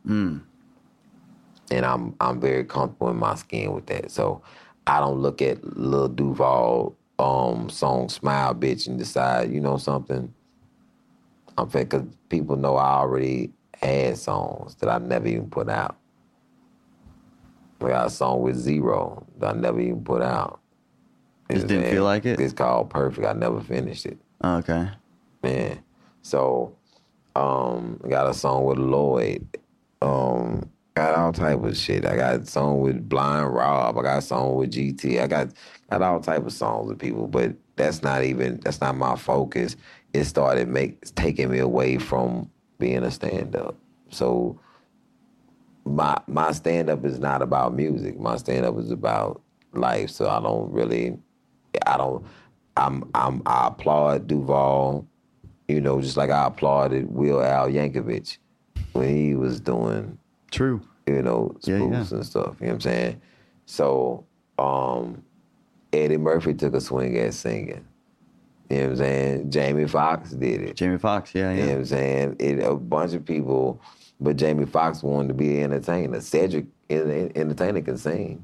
And I'm very comfortable in my skin with that. So I don't look at Lil Duval song Smile Bitch and decide, you know something? I'm saying, because people know I already had songs that I never even put out. I got a song with Zero that I never even put out. Just didn't feel like it? It's called Perfect. I never finished it. Okay. Man. So, I got a song with Lloyd. Got all type of shit. I got a song with Blind Rob. I got a song with GT. I got all type of songs with people, but that's not my focus. It started taking me away from being a stand-up. So my stand-up is not about music. My stand-up is about life. So I applaud Duval, you know, just like I applauded Will Al Yankovic when he was doing True. You know, spoofs and stuff. You know what I'm saying? So Eddie Murphy took a swing at singing. You know what I'm saying? Jamie Foxx did it. Jamie Foxx, yeah. You know what I'm saying? A bunch of people, but Jamie Foxx wanted to be an entertainer. Cedric, an entertainer, can sing.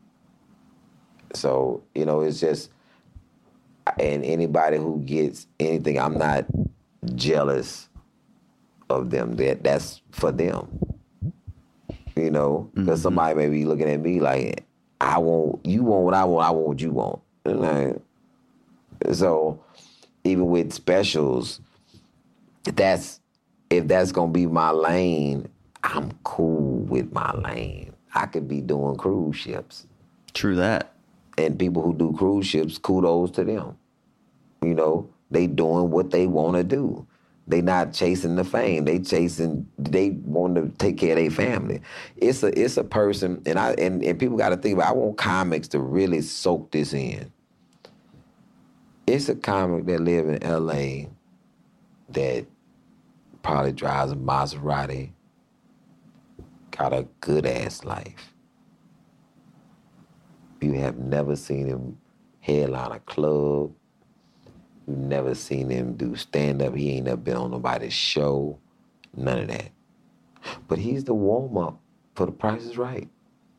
So, you know, it's just, and anybody who gets anything, I'm not jealous of them. That's for them. You know, because somebody may be looking at me like, you want what I want what you want. Like, so even with specials, if that's gonna be my lane, I'm cool with my lane. I could be doing cruise ships. True that. And people who do cruise ships, kudos to them. You know, they doing what they want to do. They not chasing the fame. They want to take care of their family. It's a person, and people got to think about, I want comics to really soak this in. It's a comic that live in LA that probably drives a Maserati, got a good ass life. You have never seen him headline a club. You've never seen him do stand-up. He ain't never been on nobody's show. None of that. But he's the warm-up for The Price is Right.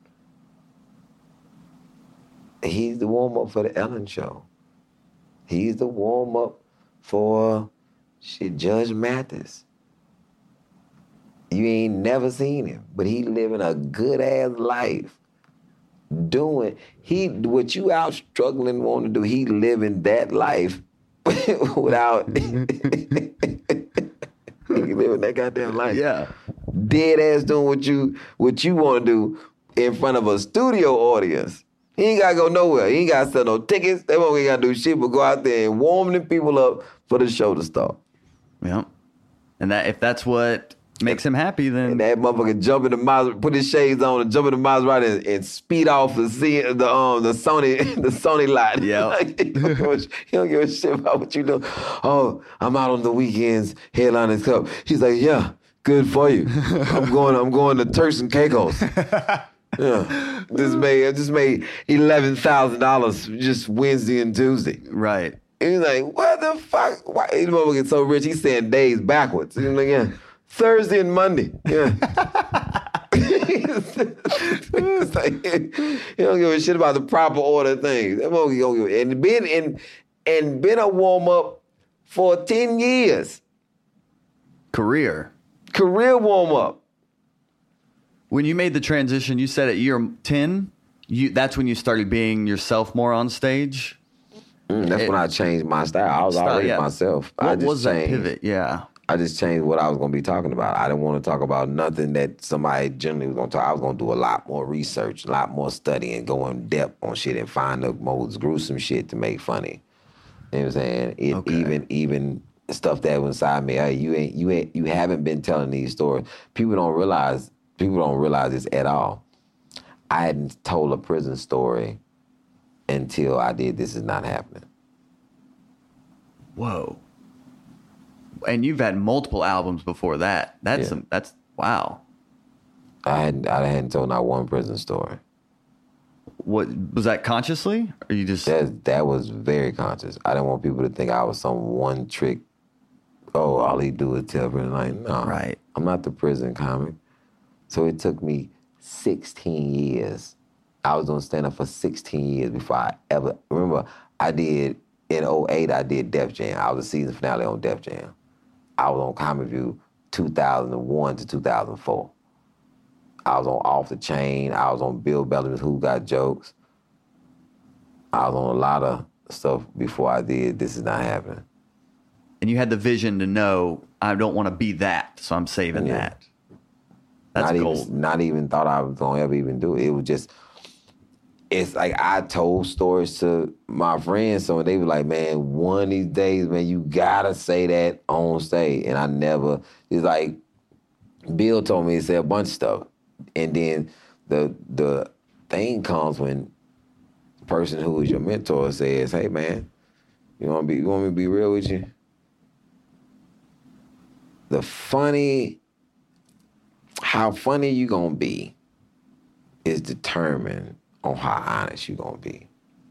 He's the warm-up for The Ellen Show. He's the warm-up for Judge Mathis. You ain't never seen him, but he living a good-ass life. What you out struggling wanting to do, he living that life without he living that goddamn life. Yeah. Dead ass doing what you want to do in front of a studio audience. He ain't gotta go nowhere. He ain't gotta sell no tickets. They won't gotta do shit but go out there and warm them people up for the show to start. Yeah. And that if that's what makes him happy, then and that motherfucker jump in the Maserati, put his shades on and jump in the Maserati and speed off the Sony lot. Yeah. He don't give a shit about what you do. Oh, I'm out on the weekends headlining club. He's like, yeah, good for you. I'm going to Turks and Caicos. Yeah. Just made $11,000 just Wednesday and Tuesday. Right. And he's like, what the fuck? Why this motherfucker get so rich? He's saying days backwards. He's like, yeah. Thursday and Monday. Yeah. It's like, he don't give a shit about the proper order of things. And been a warm-up for 10 years. Career warm-up. When you made the transition, you said at year 10, that's when you started being yourself more on stage? That's when I changed my style. I was already myself. What was that pivot? Yeah. I just changed what I was going to be talking about. I didn't want to talk about nothing that somebody generally was going to talk. I was going to do a lot more research, a lot more studying, go in depth on shit and find the most gruesome shit to make funny. You know what I'm saying? Even stuff that was inside me. Hey, you haven't been telling these stories. People don't realize this at all. I hadn't told a prison story until I did This Is Not Happening. Whoa. And you've had multiple albums before that. That's wow. I hadn't told not one prison story. What was that, consciously, or you just? That was very conscious. I didn't want people to think I was some one trick. Oh, all he do is tell prison. Like, no, Right. I'm not the prison comic. So it took me 16 years. I was doing stand up for 16 years before I ever remember. I did in '08. I did Def Jam. I was the season finale on Def Jam. I was on Comedy View 2001 to 2004. I was on Off the Chain. I was on Bill Bellamy's Who Got Jokes. I was on a lot of stuff before I did This Is Not Happening. And you had the vision to know, I don't want to be that, so I'm saving that. That's gold. Not even thought I was gonna ever even do it. It was just, it's like I told stories to my friends, so they were like, man, one of these days, man, you gotta say that on stage. And I never, it's like, Bill told me to say a bunch of stuff. And then the thing comes when the person who is your mentor says, hey man, you want me to be real with you? How funny you gonna be is determined on how honest you gonna be.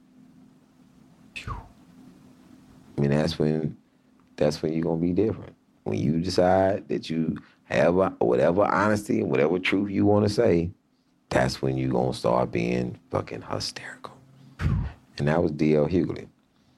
I mean, that's when you're gonna be different. When you decide that you have whatever honesty and whatever truth you wanna say, that's when you gonna start being fucking hysterical. And that was D.L. Hughley.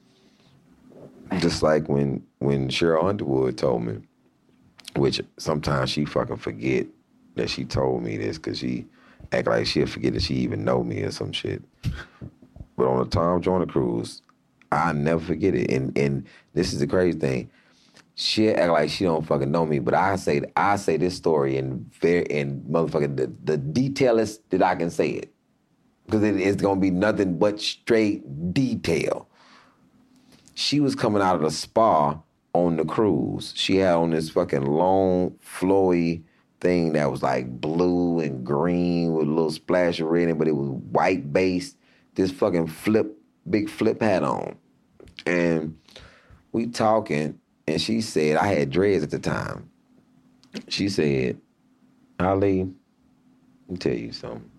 Just like when Cheryl Underwood told me, which sometimes she fucking forget that she told me this because she act like she'll forget that she even know me or some shit. But on the Tom Joyner cruise, I never forget it. And this is the crazy thing. She'll act like she don't fucking know me, but I say this story in motherfucking the detailest that I can say it. Because it's gonna be nothing but straight detail. She was coming out of the spa on the cruise. She had on this fucking long, flowy thing that was like blue and green with a little splash of red in it, but it was white based. This fucking big flip hat on. And we talking, and she said, I had dreads at the time. She said, Ali, let me tell you something.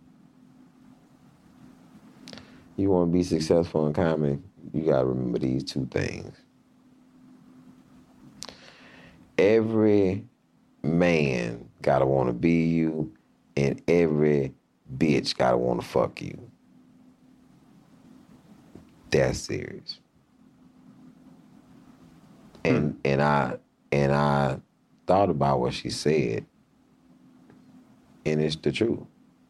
You want to be successful in comedy, you got to remember these two things. Every man got to want to be you, and every bitch got to want to fuck you. That's serious. And I thought about what she said, and it's the truth.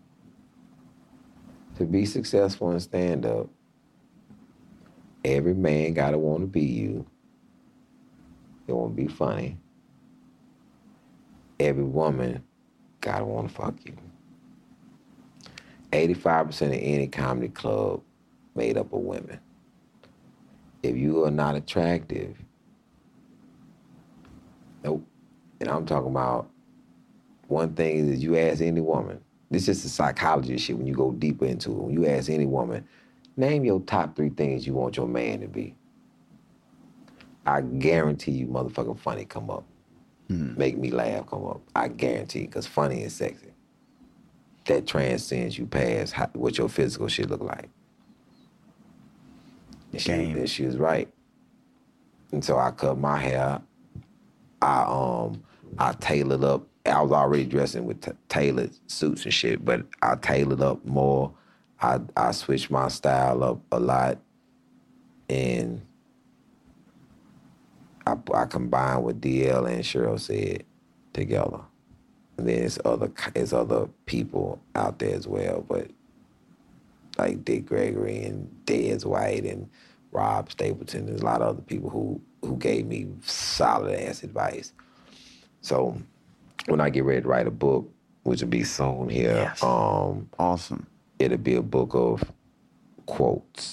To be successful in stand-up, every man gotta want to be you. They want to be funny. Every woman gotta want to fuck you. 85% of any comedy club made up of women. If you are not attractive, nope. And I'm talking about, one thing is you ask any woman, this is the psychology shit when you go deeper into it. When you ask any woman, name your top 3 things you want your man to be. I guarantee you motherfucking funny come up. Make me laugh come up. I guarantee, because funny is sexy. That transcends you past what your physical shit look like. And she was right. And so I cut my hair. I tailored up. I was already dressing with tailored suits and shit, but I tailored up more. I switched my style up a lot, and I combined what DL and Cheryl said together. And then it's other people out there as well, but like Dick Gregory and Dez White and Rob Stapleton. There's a lot of other people who gave me solid ass advice. So when I get ready to write a book, which will be soon here, yes. Awesome. It'll be a book of quotes.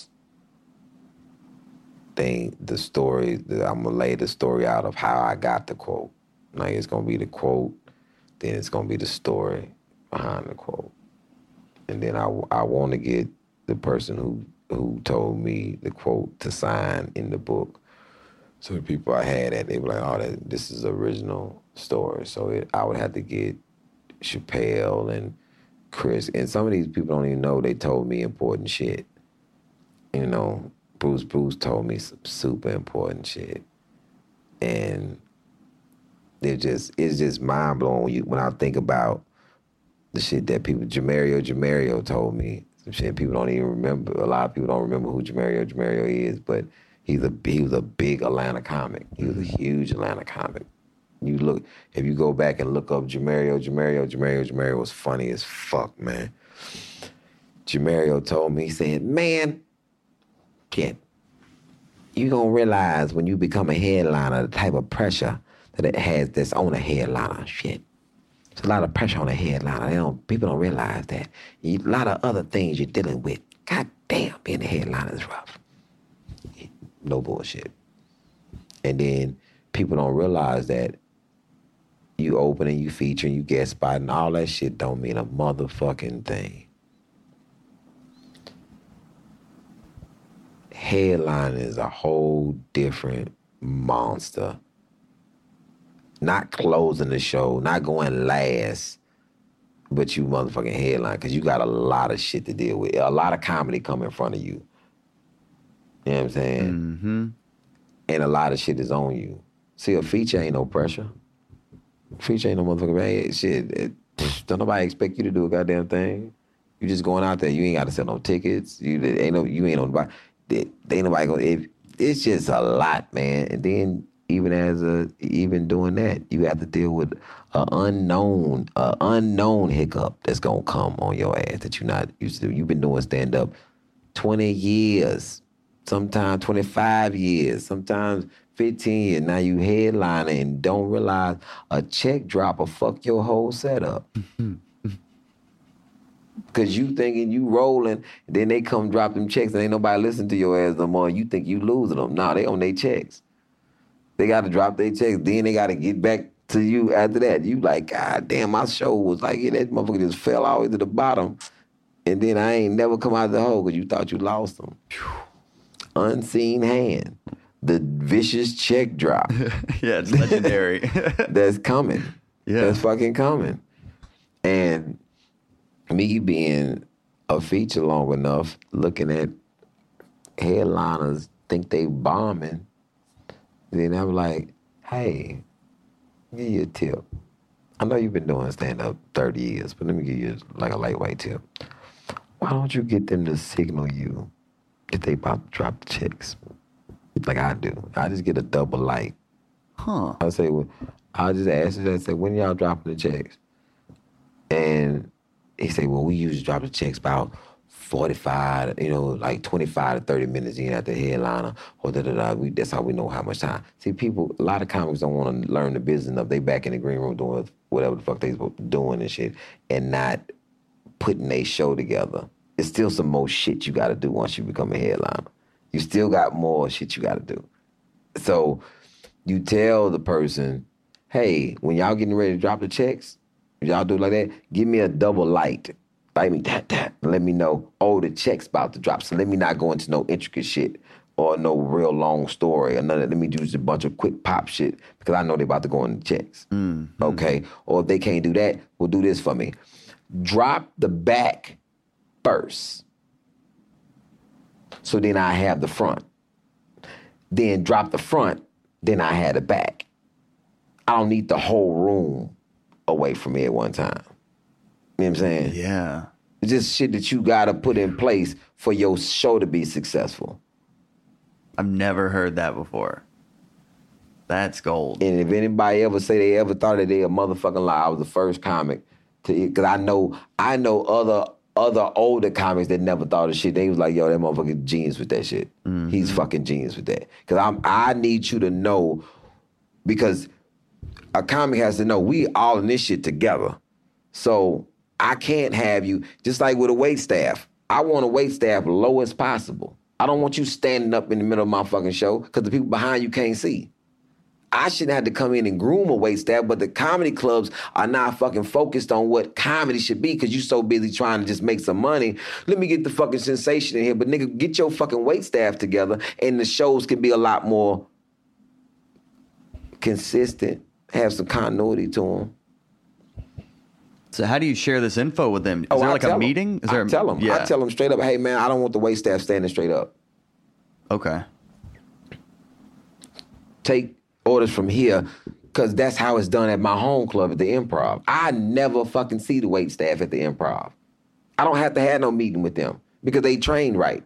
The story, I'm gonna lay the story out of how I got the quote. Like, it's gonna be the quote, then it's gonna be the story behind the quote. And then I want to get the person who told me the quote to sign in the book. So the people I had at, they were like, oh, this is original story. So I would have to get Chappelle and Chris. And some of these people don't even know they told me important shit. You know, Bruce told me some super important shit. And it's just mind blowing when I think about the shit that Jamario told me. Some shit people don't even remember. A lot of people don't remember who Jamario is, but he was a big Atlanta comic. He was a huge Atlanta comic. If you go back and look up Jamario was funny as fuck, man. Jamario told me, he said, man, shit, you gonna realize when you become a headliner, the type of pressure that it has that's on a headliner, shit. There's a lot of pressure on a headliner. People don't realize that. A lot of other things you're dealing with. God damn, being a headliner is rough. No bullshit. And then people don't realize that you open and you feature and you guest spot and all that shit don't mean a motherfucking thing. Headlining is a whole different monster. Not closing the show, not going last, but you motherfucking headline, because you got a lot of shit to deal with. A lot of comedy come in front of you. You know what I'm saying? Mm-hmm. And a lot of shit is on you. See, a feature ain't no pressure. Feature ain't no motherfucking bad shit. Don't nobody expect you to do a goddamn thing. You just going out there. You ain't got to sell no tickets. You ain't nobody. Ain't nobody going. It's just a lot, man. And then even doing that, you have to deal with an unknown hiccup that's gonna come on your ass that you're not used to. You've been doing stand up 20 years, sometimes 25 years, sometimes 15 years. Now you headlining and don't realize a check drop will fuck your whole setup. Cause you thinking you rolling, then they come drop them checks and ain't nobody listen to your ass no more. You think you losing them. Nah, they on their checks. They got to drop their checks. Then they got to get back to you after that. You like, God damn, my show was like, yeah, that motherfucker just fell all the way to the bottom. And then I ain't never come out of the hole because you thought you lost them. Unseen hand. The vicious check drop. Yeah, it's legendary. That's coming. Yeah. That's fucking coming. And me being a feature long enough, looking at headliners think they bombing, then I'm like, hey, give you a tip. I know you've been doing stand-up 30 years, but let me give you like a lightweight tip. Why don't you get them to signal you if they about to drop the checks? Like I do. I just get a double light. Huh. I say, well, I'll just ask you, I say, when y'all dropping the checks? And he say, well, we usually drop the checks about 45, like 25 to 30 minutes in at the headliner, or that's how we know how much time. See, a lot of comics don't want to learn the business of they back in the green room doing whatever the fuck they doing and shit, and not putting a show together. It's still some more shit you got to do once you become a headliner. You still got more shit you got to do. So you tell the person, hey, when y'all getting ready to drop the checks, if y'all do it like that, give me a double light. Like me, that. Let me know, the check's about to drop. So let me not go into no intricate shit or no real long story or none of that. Let me do just a bunch of quick pop shit because I know they about to go in the checks. Mm-hmm. Okay? Or if they can't do that, well, do this for me. Drop the back first. So then I have the front. Then drop the front, then I have the back. I don't need the whole room away from me at one time. You know what I'm saying? Yeah. It's just shit that you got to put in place for your show to be successful. I've never heard that before. That's gold. And if anybody ever say they ever thought that they a motherfucking lie, I was the first comic to, because I know other older comics that never thought of shit. They was like, yo, that motherfucker genius with that shit. Mm-hmm. He's fucking genius with that. Because I need you to know, because a comic has to know we all in this shit together. So I can't have you, just like with a wait staff, I want a wait staff low as possible. I don't want you standing up in the middle of my fucking show because the people behind you can't see. I shouldn't have to come in and groom a wait staff, but the comedy clubs are not fucking focused on what comedy should be because you so busy trying to just make some money. Let me get the fucking sensation in here, but nigga, get your fucking wait staff together and the shows can be a lot more consistent, have some continuity to them. So how do you share this info with them? Is there like a meeting? I tell them. Yeah. I tell them straight up, hey man, I don't want the wait staff standing straight up. Okay. Take orders from here, because that's how it's done at my home club at the Improv. I never fucking see the wait staff at the Improv. I don't have to have no meeting with them because they train right.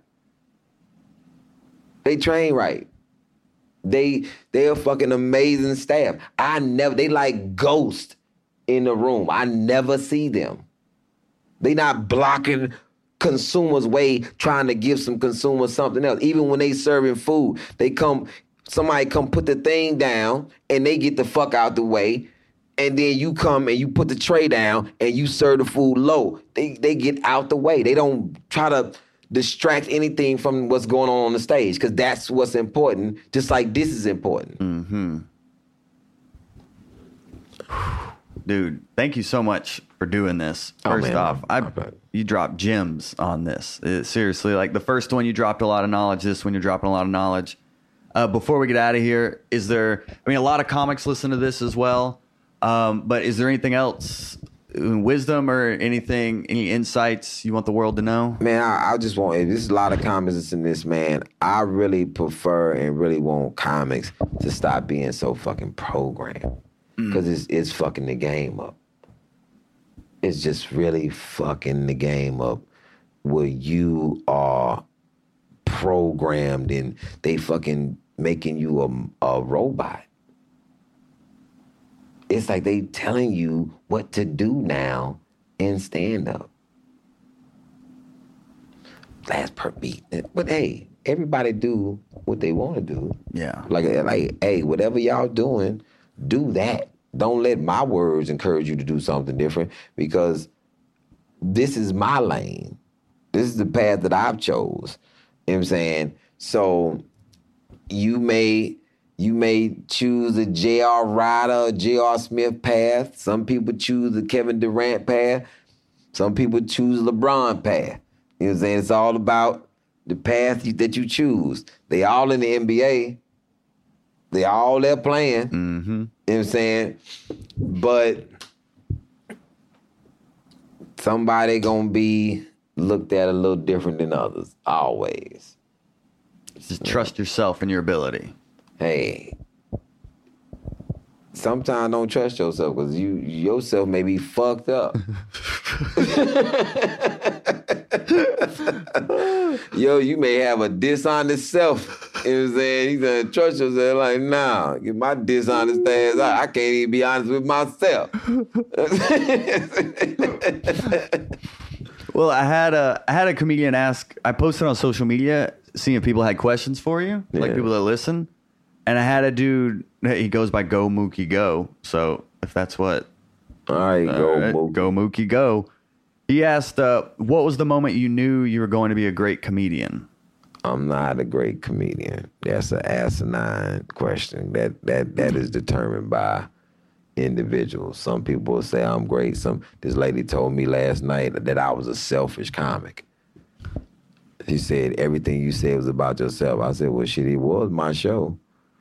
They train right. They're fucking amazing staff. They like ghosts in the room. I never see them. They not blocking consumers' way, trying to give some consumers something else. Even when they serving food, somebody come put the thing down and they get the fuck out the way. And then you come and you put the tray down and you serve the food low. They get out the way. They don't try to distract anything from what's going on the stage because that's what's important, just like this is important. Mm-hmm. Dude, thank you so much for doing this. First off, you dropped gems on this. Seriously, like the first one, you dropped a lot of knowledge. This one, you're dropping a lot of knowledge. Before we get out of here, a lot of comics listen to this as well. But is there anything else, wisdom or anything, any insights you want the world to know? Man, I just want, there's a lot of comics in this, man. I really prefer and really want comics to stop being so fucking programmed. Because it's fucking the game up. It's just really fucking the game up where you are programmed and they fucking making you a robot. It's like they telling you what to do now in stand-up. Last per beat. But hey, everybody do what they want to do. Yeah. Like, hey, whatever y'all doing, do that. Don't let my words encourage you to do something different because this is my lane. This is the path that I've chose. You know what I'm saying? So you may choose a J.R. Ryder or J.R. Smith path. Some people choose the Kevin Durant path. Some people choose LeBron path. You know what I'm saying? It's all about the path that you choose. They all in the NBA. They all there playing. Mm-hmm. You know what I'm saying? But somebody gonna be looked at a little different than others, always. Just trust yourself and your ability. Hey, sometimes don't trust yourself because yourself may be fucked up. Yo, you may have a dishonest self. You know what I'm saying? You gotta trust yourself. Like, nah, get my dishonest ass out. I can't even be honest with myself. Well, I had a comedian ask. I posted on social media, seeing if people had questions for you, like people that listen. And I had a dude. He goes by Go Mookie Go. So if that's what, all right, Mookie. Go Mookie Go. He asked, "What was the moment you knew you were going to be a great comedian?" I'm not a great comedian. That's an asinine question. That is determined by individuals. Some people will say I'm great. This lady told me last night that I was a selfish comic. She said everything you said was about yourself. I said, well, shit, it was my show.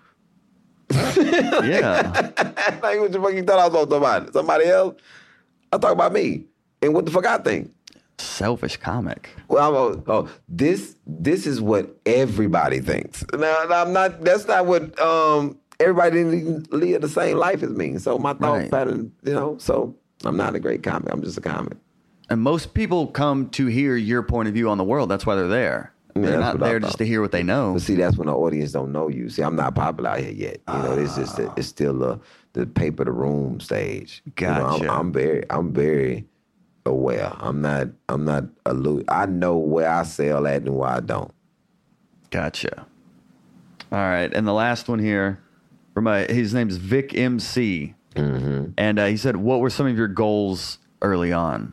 Yeah. Like, what the fuck you thought I was talking about? Somebody else? I talk about me. And what the fuck I think? Selfish comic. Well, this is what everybody thinks. Now, I'm not. That's not what everybody didn't live the same life as me. So my thought pattern, So I'm not a great comic. I'm just a comic. And most people come to hear your point of view on the world. That's why they're there. They're not there just to hear what they know. But see, that's when the audience don't know you. See, I'm not popular out here yet. It's just it's still the paper the room stage. Gotcha. I'm very aware. I'm not I know where I sell at and where I don't. Gotcha. All right, and the last one here his name's Vic MC, and he said, "What were some of your goals early on?"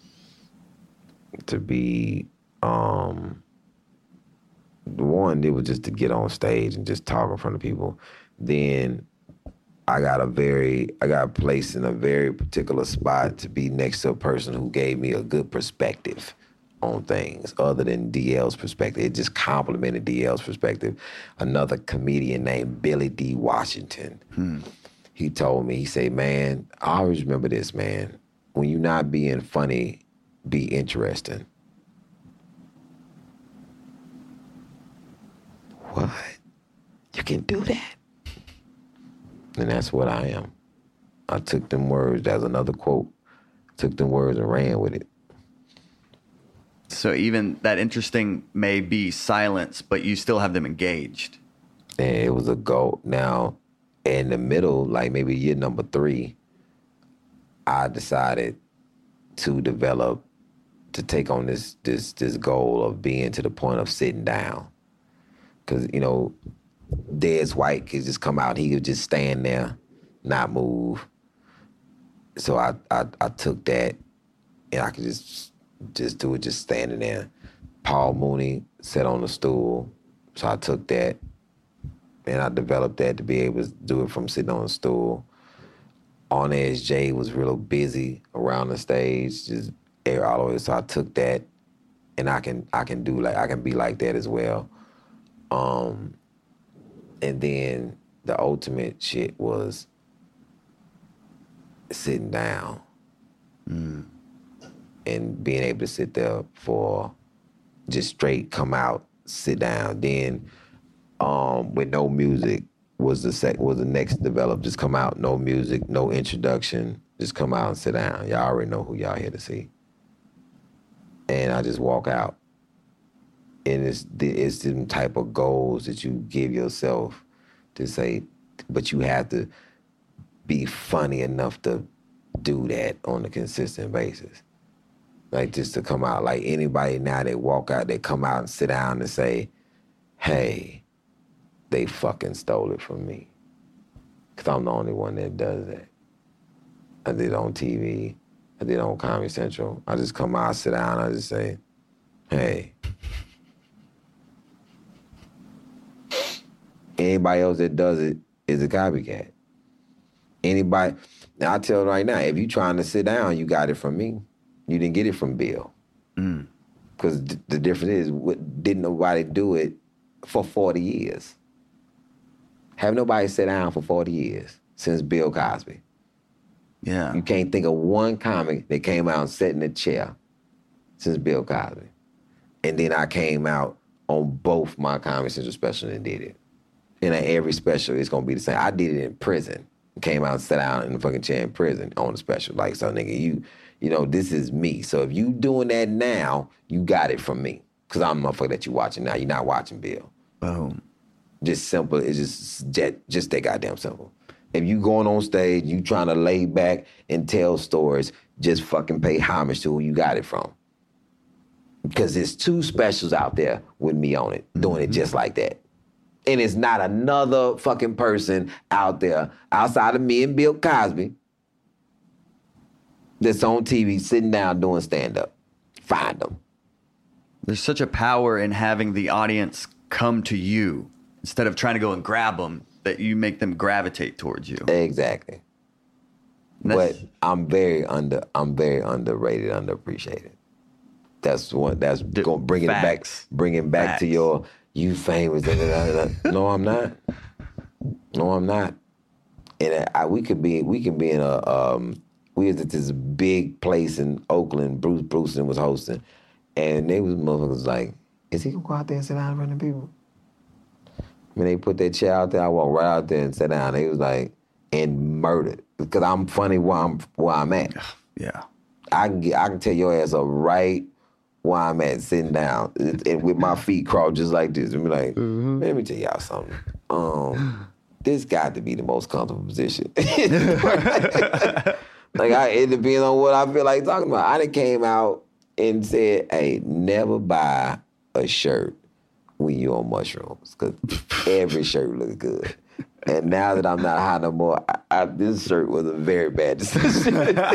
To be one, it was just to get on stage and just talk in front of people. Then I got placed in a very particular spot to be next to a person who gave me a good perspective on things other than DL's perspective. It just complemented DL's perspective. Another comedian named Billy D. Washington. He told me, he said, man, I always remember this, man. When you're not being funny, be interesting. What? You can do that? And that's what I am. I took them words, that's another quote, took them words and ran with it. So even that interesting may be silence, but you still have them engaged. And it was a goal. Now, in the middle, like maybe year number 3, I decided to take on this goal of being to the point of sitting down. Because, you know, Des White could just come out, he could just stand there, not move. So I took that, and I could just do it just standing there. Paul Mooney sat on the stool, so I took that, and I developed that to be able to do it from sitting on a stool. On Edge Jay was real busy around the stage, just air all over. So I took that, and I can be like that as well. And then the ultimate shit was sitting down and being able to sit there for just straight come out, sit down. Then with no music was the next develop. Just come out, no music, no introduction, just come out and sit down. Y'all already know who y'all here to see. And I just walk out. And it's the type of goals that you give yourself to say, but you have to be funny enough to do that on a consistent basis. Like just to come out, like anybody now that walk out, they come out and sit down and say, hey, they fucking stole it from me. Cause I'm the only one that does that. I did it on TV, I did it on Comedy Central. I just come out, sit down, I just say, hey. Anybody else that does it is a copycat. Anybody, now I tell you right now, if you trying to sit down, you got it from me. You didn't get it from Bill. Because the difference is, didn't nobody do it for 40 years. Have nobody sat down for 40 years since Bill Cosby. Yeah. You can't think of one comic that came out and sat in a chair since Bill Cosby. And then I came out on both my Comedy Central specials and did it. And at every special, it's gonna be the same. I did it in prison. Came out and sat down in the fucking chair in prison on the special. Like, so nigga, you know, this is me. So if you doing that now, you got it from me. Cause I'm the motherfucker that you watching now. You're not watching Bill. Boom. Just simple. It's just that goddamn simple. If you going on stage, you trying to lay back and tell stories, just fucking pay homage to who you got it from. Because there's 2 specials out there with me on it, doing it just like that. And it's not another fucking person out there outside of me and Bill Cosby that's on TV sitting down doing stand-up. Find them. There's such a power in having the audience come to you instead of trying to go and grab them, that you make them gravitate towards you. Exactly. But I'm very underrated, underappreciated. That's gonna bring it back to your you famous. No, I'm not. No, I'm not. And we can be in a we was at this big place in Oakland. Bruce Brewster was hosting, and they was motherfuckers like, is he gonna go out there and sit down in front of people? When they put that chair out there, I walked right out there and sat down. They was like, and murdered, because I'm funny where I'm at. Yeah, I can tell your ass up right where I'm at, sitting down, and with my feet crossed just like this, and be like, let me tell y'all something. This got to be the most comfortable position. Like, it depends on what I feel like talking about. I done came out and said, hey, never buy a shirt when you on mushrooms, because every shirt looks good. And now that I'm not high no more, this shirt was a very bad decision.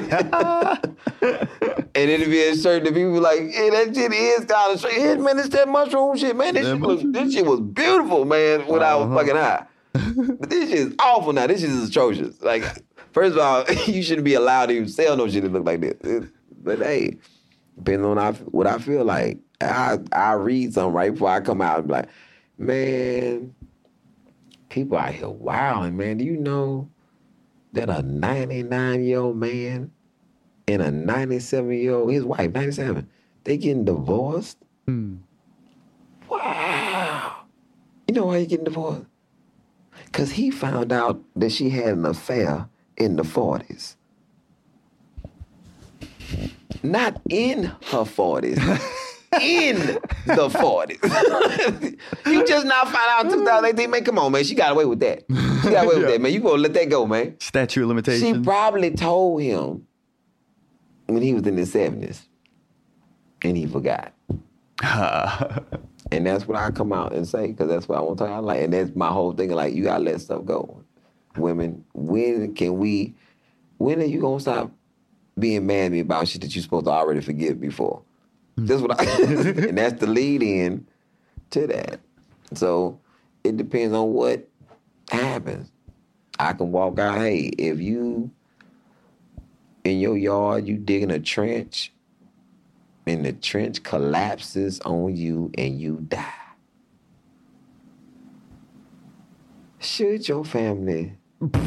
And it'd be a shirt that people like, hey, that shit is kind of straight. Hey, man, it's that mushroom shit, man. This shit was beautiful, man, when I was fucking high. But this shit is awful now. This shit is atrocious. Like, first of all, you shouldn't be allowed to even sell no shit that look like this. But hey, depending on what I feel like, I read something right before I come out and be like, man, people out here wilding, man. Do you know that a 99-year-old man and a 97-year-old, his wife, 97, they getting divorced? Wow. You know why he getting divorced? Because he found out that she had an affair in the 40s. Not in her 40s. In the 40s. You just now found out in 2018, man. Come on, man. She got away with that. She got away with that, man. You gonna let that go, man. Statute of limitations. She probably told him when he was in his 70s. And he forgot. And that's what I come out and say, because that's what I want to tell you. Like, and that's my whole thing. Like, you gotta let stuff go. Women, when are you gonna stop being mad at me about shit that you're supposed to already forgive before? That's what and that's the lead in to that. So it depends on what happens. I can walk out, hey, if you in your yard, you digging a trench, and the trench collapses on you and you die. Should your family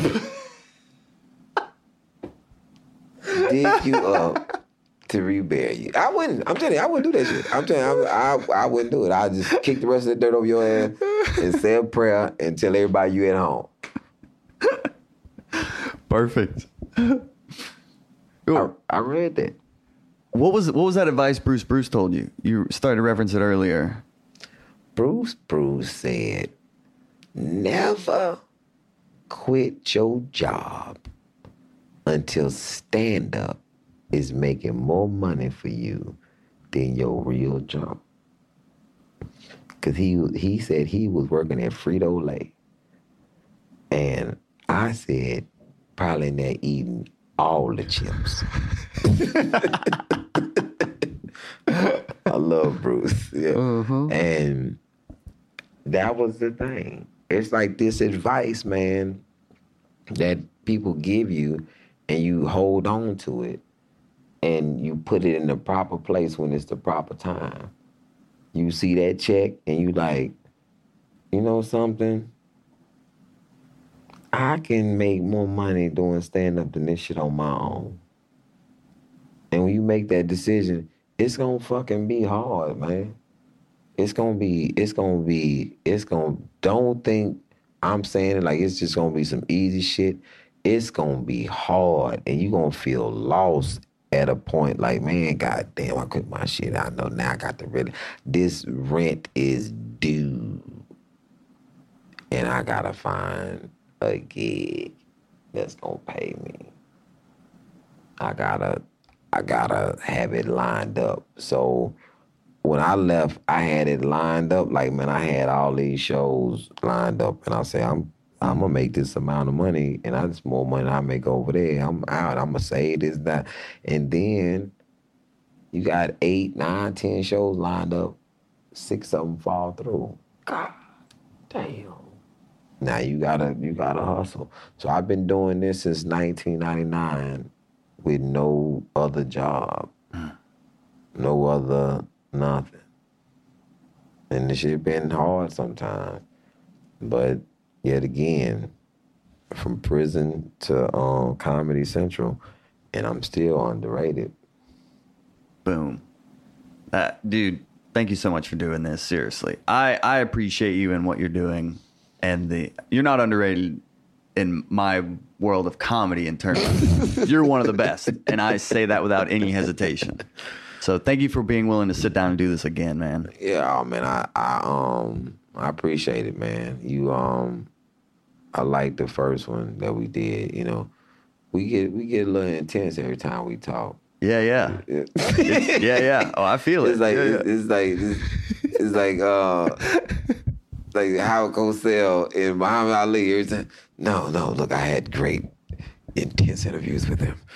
dig you up to rebury you? I wouldn't. I'm telling you, I wouldn't do that shit. I'm telling you, I wouldn't do it. I'd just kick the rest of the dirt over your ass and say a prayer and tell everybody you at home. Perfect. I read that. What was that advice Bruce told you? You started to reference it earlier. Bruce said, never quit your job until stand-up is making more money for you than your real job. Because he said he was working at Frito-Lay. And I said, probably in there eating all the chips. I love Bruce. Yeah. Uh-huh. And that was the thing. It's like this advice, man, that people give you and you hold on to it and you put it in the proper place when it's the proper time. You see that check and you like, you know something? I can make more money doing stand-up than this shit on my own. And when you make that decision, it's gonna fucking be hard, man. Don't think I'm saying it like it's just gonna be some easy shit. It's gonna be hard and you gonna feel lost at a point like, man, goddamn, I quit my shit. I know now I got to really, this rent is due. And I gotta find a gig that's gonna pay me. I gotta have it lined up. So when I left, I had it lined up. Like, man, I had all these shows lined up, and I say, I'm gonna make this amount of money, and that's more money I make over there. I'm out. I'm gonna save this, that, and then you got 8, 9, 10 shows lined up. 6 of them fall through. God damn. Now you gotta hustle. So I've been doing this since 1999 with no other job, no other nothing. And this shit been hard sometimes. But yet again, from prison to Comedy Central, and I'm still underrated. Boom. Dude, thank you so much for doing this, seriously. I appreciate you and what you're doing. And you're not underrated in my world of comedy in terms of you're one of the best. And I say that without any hesitation. So thank you for being willing to sit down and do this again, man. Yeah, man, I appreciate it, man. I like the first one that we did, you know. We get a little intense every time we talk. Yeah. Yeah. Oh, I feel it. It's like Howard Cosell and Muhammad Ali every time. No, look, I had great, intense interviews with him.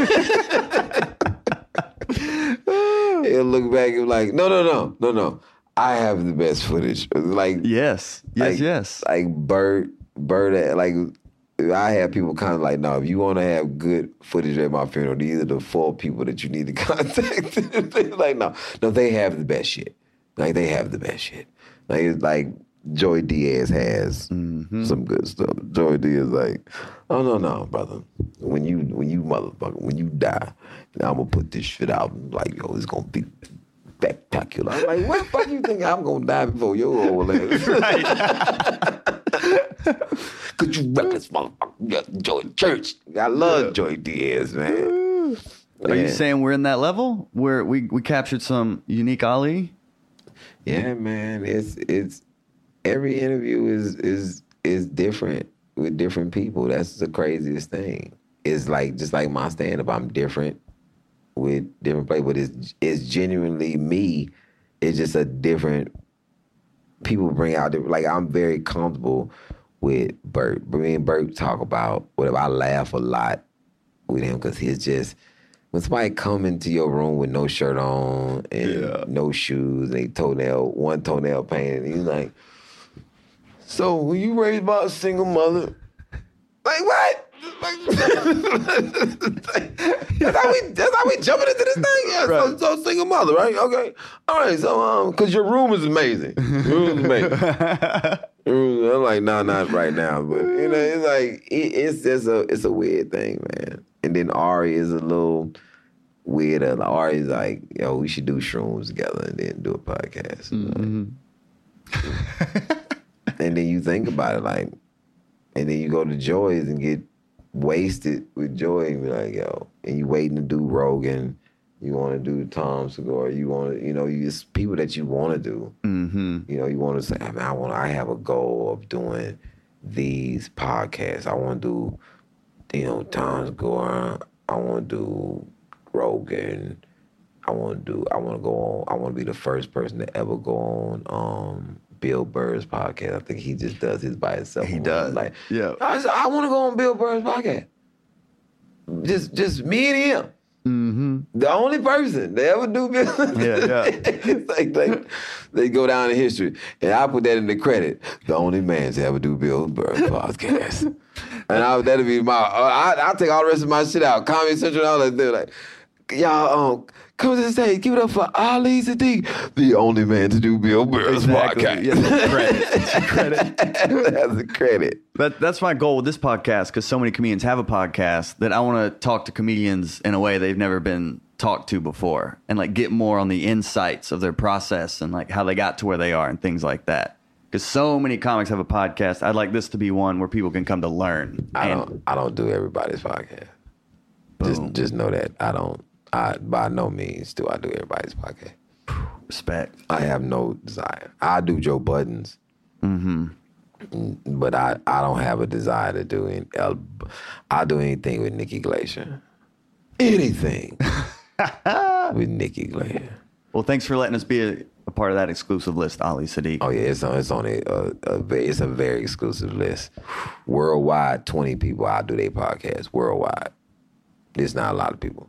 He'll look back and be like, no. I have the best footage. Like yes. Like Bert, like I have people kind of like, no, if you want to have good footage at my funeral, these are the 4 people that you need to contact. Like, no, they have the best shit. Like, they have the best shit. Like, it's like Joey Diaz has some good stuff. Joey Diaz like, oh no, brother. When you motherfucker, when you die, I'm gonna put this shit out and like, yo, it's gonna be spectacular. I'm like, what the fuck you think I'm gonna die before your old ass? Right. Could you rep this motherfucker? Joey Church. I love Joey Diaz, man. Are you saying we're in that level where we captured some unique Ali? Yeah, man. It's every interview is different with different people. That's the craziest thing. It's like just like my stand-up, I'm different with different players, but it's genuinely me. It's just a different people bring out. Like I'm very comfortable with Bert. Me and Bert talk about whatever. I laugh a lot with him because he's just when somebody come into your room with no shirt on and no shoes, and one toenail painted, and he's like, "So, were you raised by a single mother?" Like what? That's how we jumping into this thing. Yeah, right. so single mother, right? Okay, all right. So because your room is amazing. Your room is amazing. I'm like, no, not right now. But you know, it's like it's a weird thing, man. And then Ari is a little weirder. Ari's like, yo, we should do shrooms together and then do a podcast. Mm-hmm. And then you think about it, like, and then you go to Joy's and get wasted with Joy and be like, yo, and you waiting to do Rogan, you want to do Tom Segura, you want to, you know, you just people that you want to do. Mm-hmm. You know, you want to say, I mean, I have a goal of doing these podcasts. I want to do, you know, Tom Segura. I want to do Rogan. I want to go on. I want to be the first person to ever go on Bill Burr's podcast. I think he just does his by himself. He does. Like, yeah. I want to go on Bill Burr's podcast. Just me and him. Mm-hmm. The only person to ever do Bill. It's like they go down in history, and I put that in the credit. The only man to ever do Bill Burr's podcast. And that'll be I'll take all the rest of my shit out. Comedy Central and all that. They're like, y'all, come to the stage. Give it up for Ali Siddiq, the only man to do Bill Burr's podcast. Yeah, that's credit. That's a credit. That's my goal with this podcast, because so many comedians have a podcast that I want to talk to comedians in a way they've never been talked to before, and like get more on the insights of their process and like how they got to where they are and things like that. Because so many comics have a podcast. I'd like this to be one where people can come to learn. I don't do everybody's podcast. Just know that I by no means do I do everybody's podcast. Respect. I have no desire. I do Joe Budden's. Mm-hmm. But I don't have a desire to do I'll do anything with Nikki Glacier. Anything with Nikki Glacier. Well, thanks for letting us be a part of that exclusive list, Ali Siddiq. Oh yeah, it's on it's a very exclusive list. Worldwide, 20 people I'll do their podcast. Worldwide. There's not a lot of people.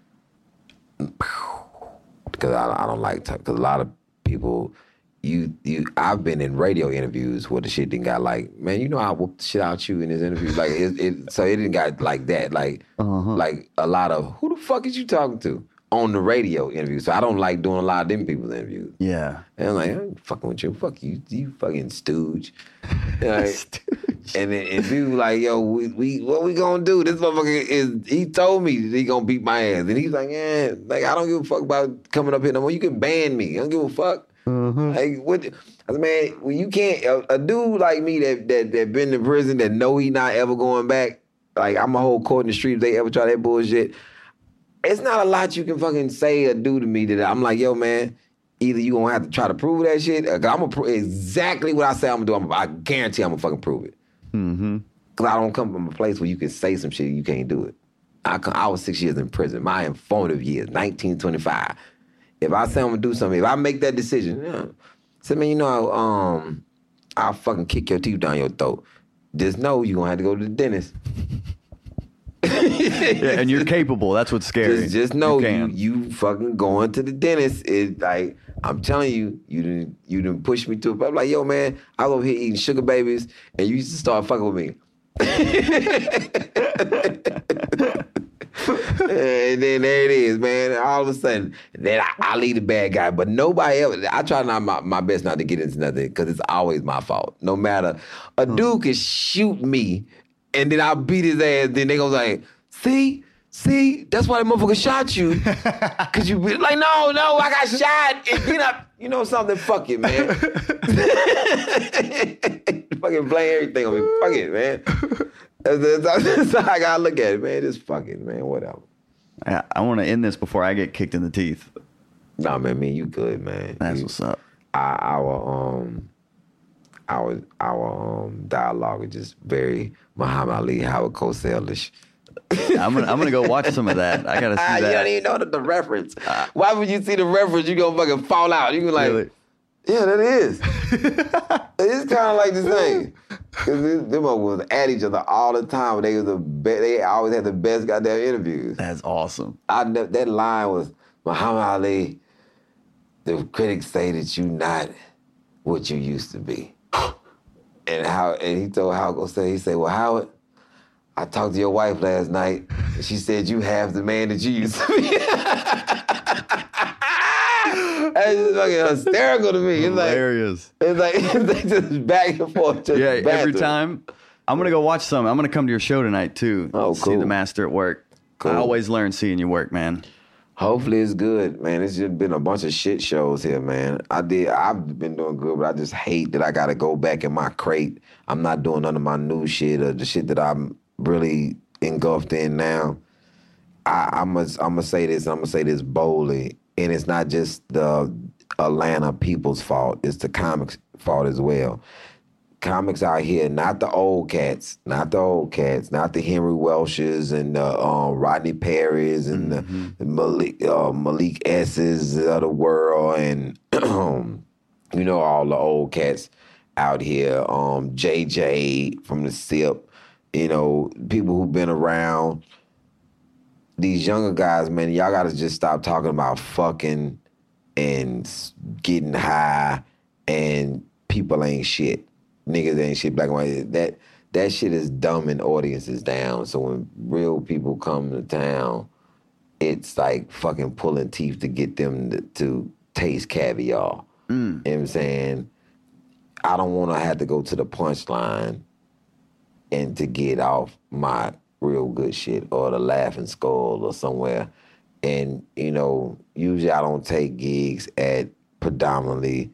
Because I don't like to, because a lot of people, I've been in radio interviews where the shit didn't got like, man, you know I whooped the shit out you in this interview. Like so it didn't got like that. Like like a lot of, who the fuck is you talking to on the radio interview? So I don't like doing a lot of them people's interviews. Yeah. And I'm like, I ain't fucking with you. Fuck you, you fucking stooge. Like, and then people like, yo, we what we gonna do? This motherfucker he told me that he gonna beat my ass. And he's like, yeah, like I don't give a fuck about coming up here no more. You can ban me. I don't give a fuck. Mm-hmm. Like what? I said, man, well, you can't. A dude like me that been to prison that know he not ever going back. Like I'm a whole court in the street if they ever try that bullshit. It's not a lot you can fucking say or do to me that I'm like, yo, man. Either you gonna have to try to prove that shit, or I'm gonna prove exactly what I say I'm gonna do. I guarantee I'm gonna fucking prove it. Mm-hmm. Cause I don't come from a place where you can say some shit and you can't do it. I was 6 years in prison. My informative years, 1925. If I say I'm gonna do something, if I make that decision, say, man, you know, I'll fucking kick your teeth down your throat. Just know you gonna have to go to the dentist. Yeah, and you're capable. That's what's scary. Just know you fucking going to the dentist is like, I'm telling you, you didn't push me to it. But I'm like, yo, man, I was over here eating sugar babies, and you used to start fucking with me. And then there it is, man. All of a sudden, then I lead the bad guy. But nobody ever, I try my best not to get into nothing because it's always my fault. No matter, a dude can shoot me and then I'll beat his ass. Then they go like, see, that's why the motherfucker shot you. Because you be like, no, I got shot. And then you know something, fuck it, man. Fucking blame everything on me. Fuck it, man. That's how I gotta look at it, man. Just fuck it, man. Whatever. I want to end this before I get kicked in the teeth. Nah, man, you good, man. That's what's up. Our dialogue is just very Muhammad Ali, Howard Cosell-ish. I'm gonna go watch some of that. I gotta see that. You don't even know the reference. Why would you see the reference? You gonna fucking fall out. You gonna like, really? Yeah, that is. It's kind of like the same. Cause them was at each other all the time. They always had the best goddamn interviews. That's awesome. That line was, Muhammad Ali, the critics say that you're not what you used to be. And he told Howard Cosell, he said, well, Howard, I talked to your wife last night, and she said you have the man that you used to be. That's just fucking hysterical to me. It's hilarious. It's like just back and forth. Every time. I'm going to go watch some. I'm going to come to your show tonight, too. Oh, cool. See the master at work. Cool. I always learn seeing you work, man. Hopefully it's good, man. It's just been a bunch of shit shows here, man. I've been doing good, but I just hate that I got to go back in my crate. I'm not doing none of my new shit or the shit that I'm really engulfed in now. I'm gonna say this, and I'm gonna say this boldly, and it's not just the Atlanta people's fault, it's the comics' fault as well. Comics out here, not the old cats, not the Henry Welsh's and the Rodney Perry's and the Malik S's of the world, and you know, all the old cats out here, JJ from the SIP, you know, people who've been around. These younger guys, man, y'all gotta just stop talking about fucking and getting high and people ain't shit. Niggas ain't shit, black and white. That shit is dumbing audiences down. So when real people come to town, it's like fucking pulling teeth to get them to taste caviar. You know what I'm saying? I don't want to have to go to the punchline and to get off my real good shit or the Laughing Skull or somewhere. And, you know, usually I don't take gigs at predominantly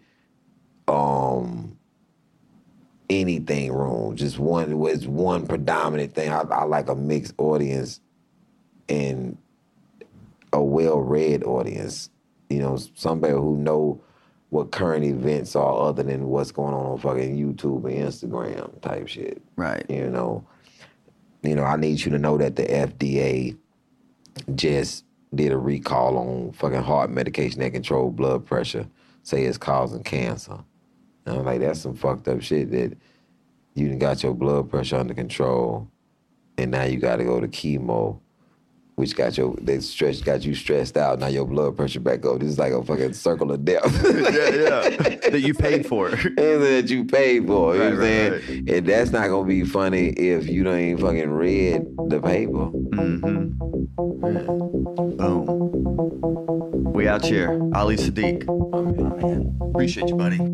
anything room. Just one predominant thing. I like a mixed audience and a well-read audience. You know, somebody who know what current events are other than what's going on fucking YouTube and Instagram type shit. Right. You know, I need you to know that the FDA just did a recall on fucking heart medication that control blood pressure, say it's causing cancer. And I'm like, that's some fucked up shit that you done got your blood pressure under control and now you gotta go to chemo, which got you stressed out. Now your blood pressure back up. This is like a fucking circle of death. Yeah. That you paid for. That you paid for. You know what I'm saying? Right. And that's not gonna be funny if you don't even fucking read the paper. Mm-hmm. Boom. We out here. Ali Siddiq. Oh, man. Appreciate you, buddy.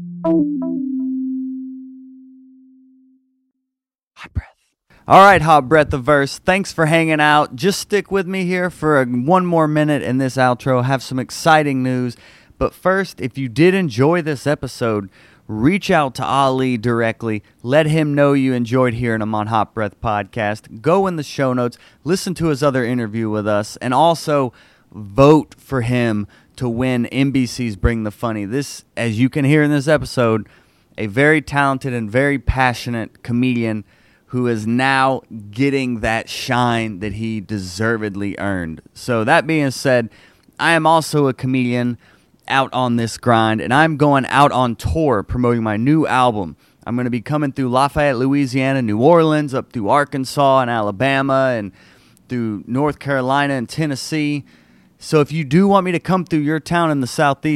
Hot breath. All right, Hot Breath the Verse. Thanks for hanging out. Just stick with me here for one more minute in this outro. Have some exciting news. But first, if you did enjoy this episode, reach out to Ali directly. Let him know you enjoyed hearing him on Hot Breath Podcast. Go in the show notes, listen to his other interview with us, and also vote for him to win NBC's Bring the Funny. This, as you can hear in this episode, a very talented and very passionate comedian who is now getting that shine that he deservedly earned. So that being said, I am also a comedian out on this grind, and I'm going out on tour promoting my new album. I'm going to be coming through Lafayette, Louisiana, New Orleans, up through Arkansas and Alabama, and through North Carolina and Tennessee. So if you do want me to come through your town in the Southeast,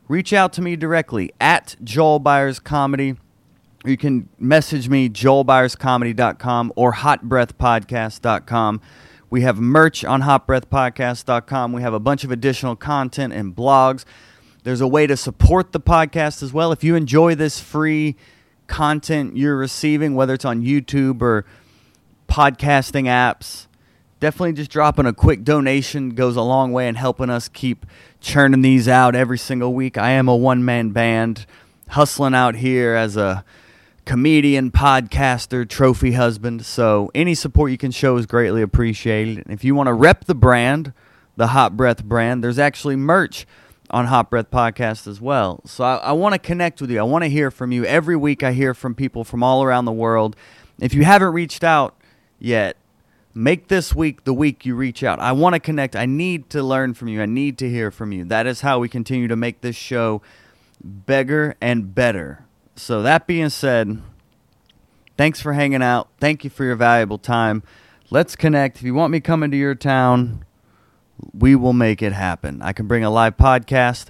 reach out to me directly at Joel Byers Comedy. You can message me, joelbyerscomedy.com or hotbreathpodcast.com. We have merch on hotbreathpodcast.com. We have a bunch of additional content and blogs. There's a way to support the podcast as well. If you enjoy this free content you're receiving, whether it's on YouTube or podcasting apps, definitely just dropping a quick donation goes a long way in helping us keep churning these out every single week. I am a one-man band hustling out here as a comedian, podcaster, trophy husband. So any support you can show is greatly appreciated. And if you want to rep the brand, the Hot Breath brand, there's actually merch on Hot Breath Podcast as well. So I want to connect with you. I want to hear from you. Every week I hear from people from all around the world. If you haven't reached out yet, make this week the week you reach out. I want to connect. I need to learn from you. I need to hear from you. That is how we continue to make this show bigger and better. So that being said, thanks for hanging out. Thank you for your valuable time. Let's connect. If you want me coming to your town, we will make it happen. I can bring a live podcast.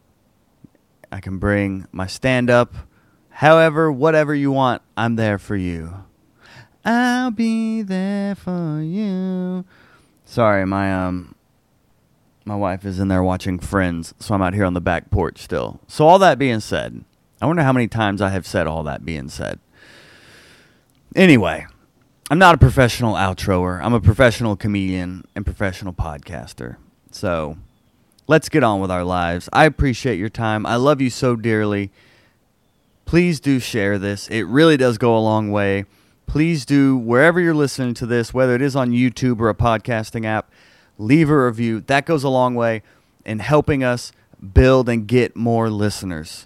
I can bring my stand-up. However, whatever you want, I'm there for you. I'll be there for you. Sorry, my wife is in there watching Friends, so I'm out here on the back porch still. So all that being said, I wonder how many times I have said all that being said. Anyway, I'm not a professional outroer. I'm a professional comedian and professional podcaster. So let's get on with our lives. I appreciate your time. I love you so dearly. Please do share this. It really does go a long way. Please do, wherever you're listening to this, whether it is on YouTube or a podcasting app, leave a review. That goes a long way in helping us build and get more listeners.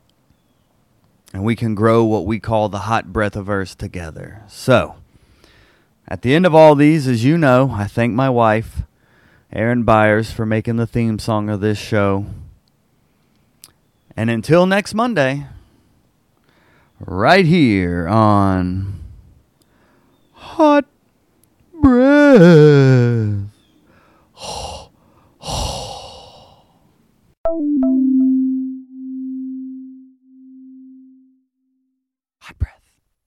And we can grow what we call the Hot Breathiverse together. So, at the end of all these, as you know, I thank my wife, Erin Byers, for making the theme song of this show. And until next Monday, right here on Hot Breath. Hot Breath.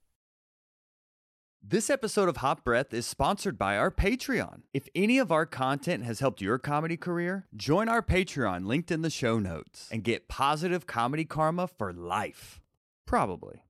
This episode of Hot Breath is sponsored by our Patreon. If any of our content has helped your comedy career, join our Patreon linked in the show notes and get positive comedy karma for life. Probably.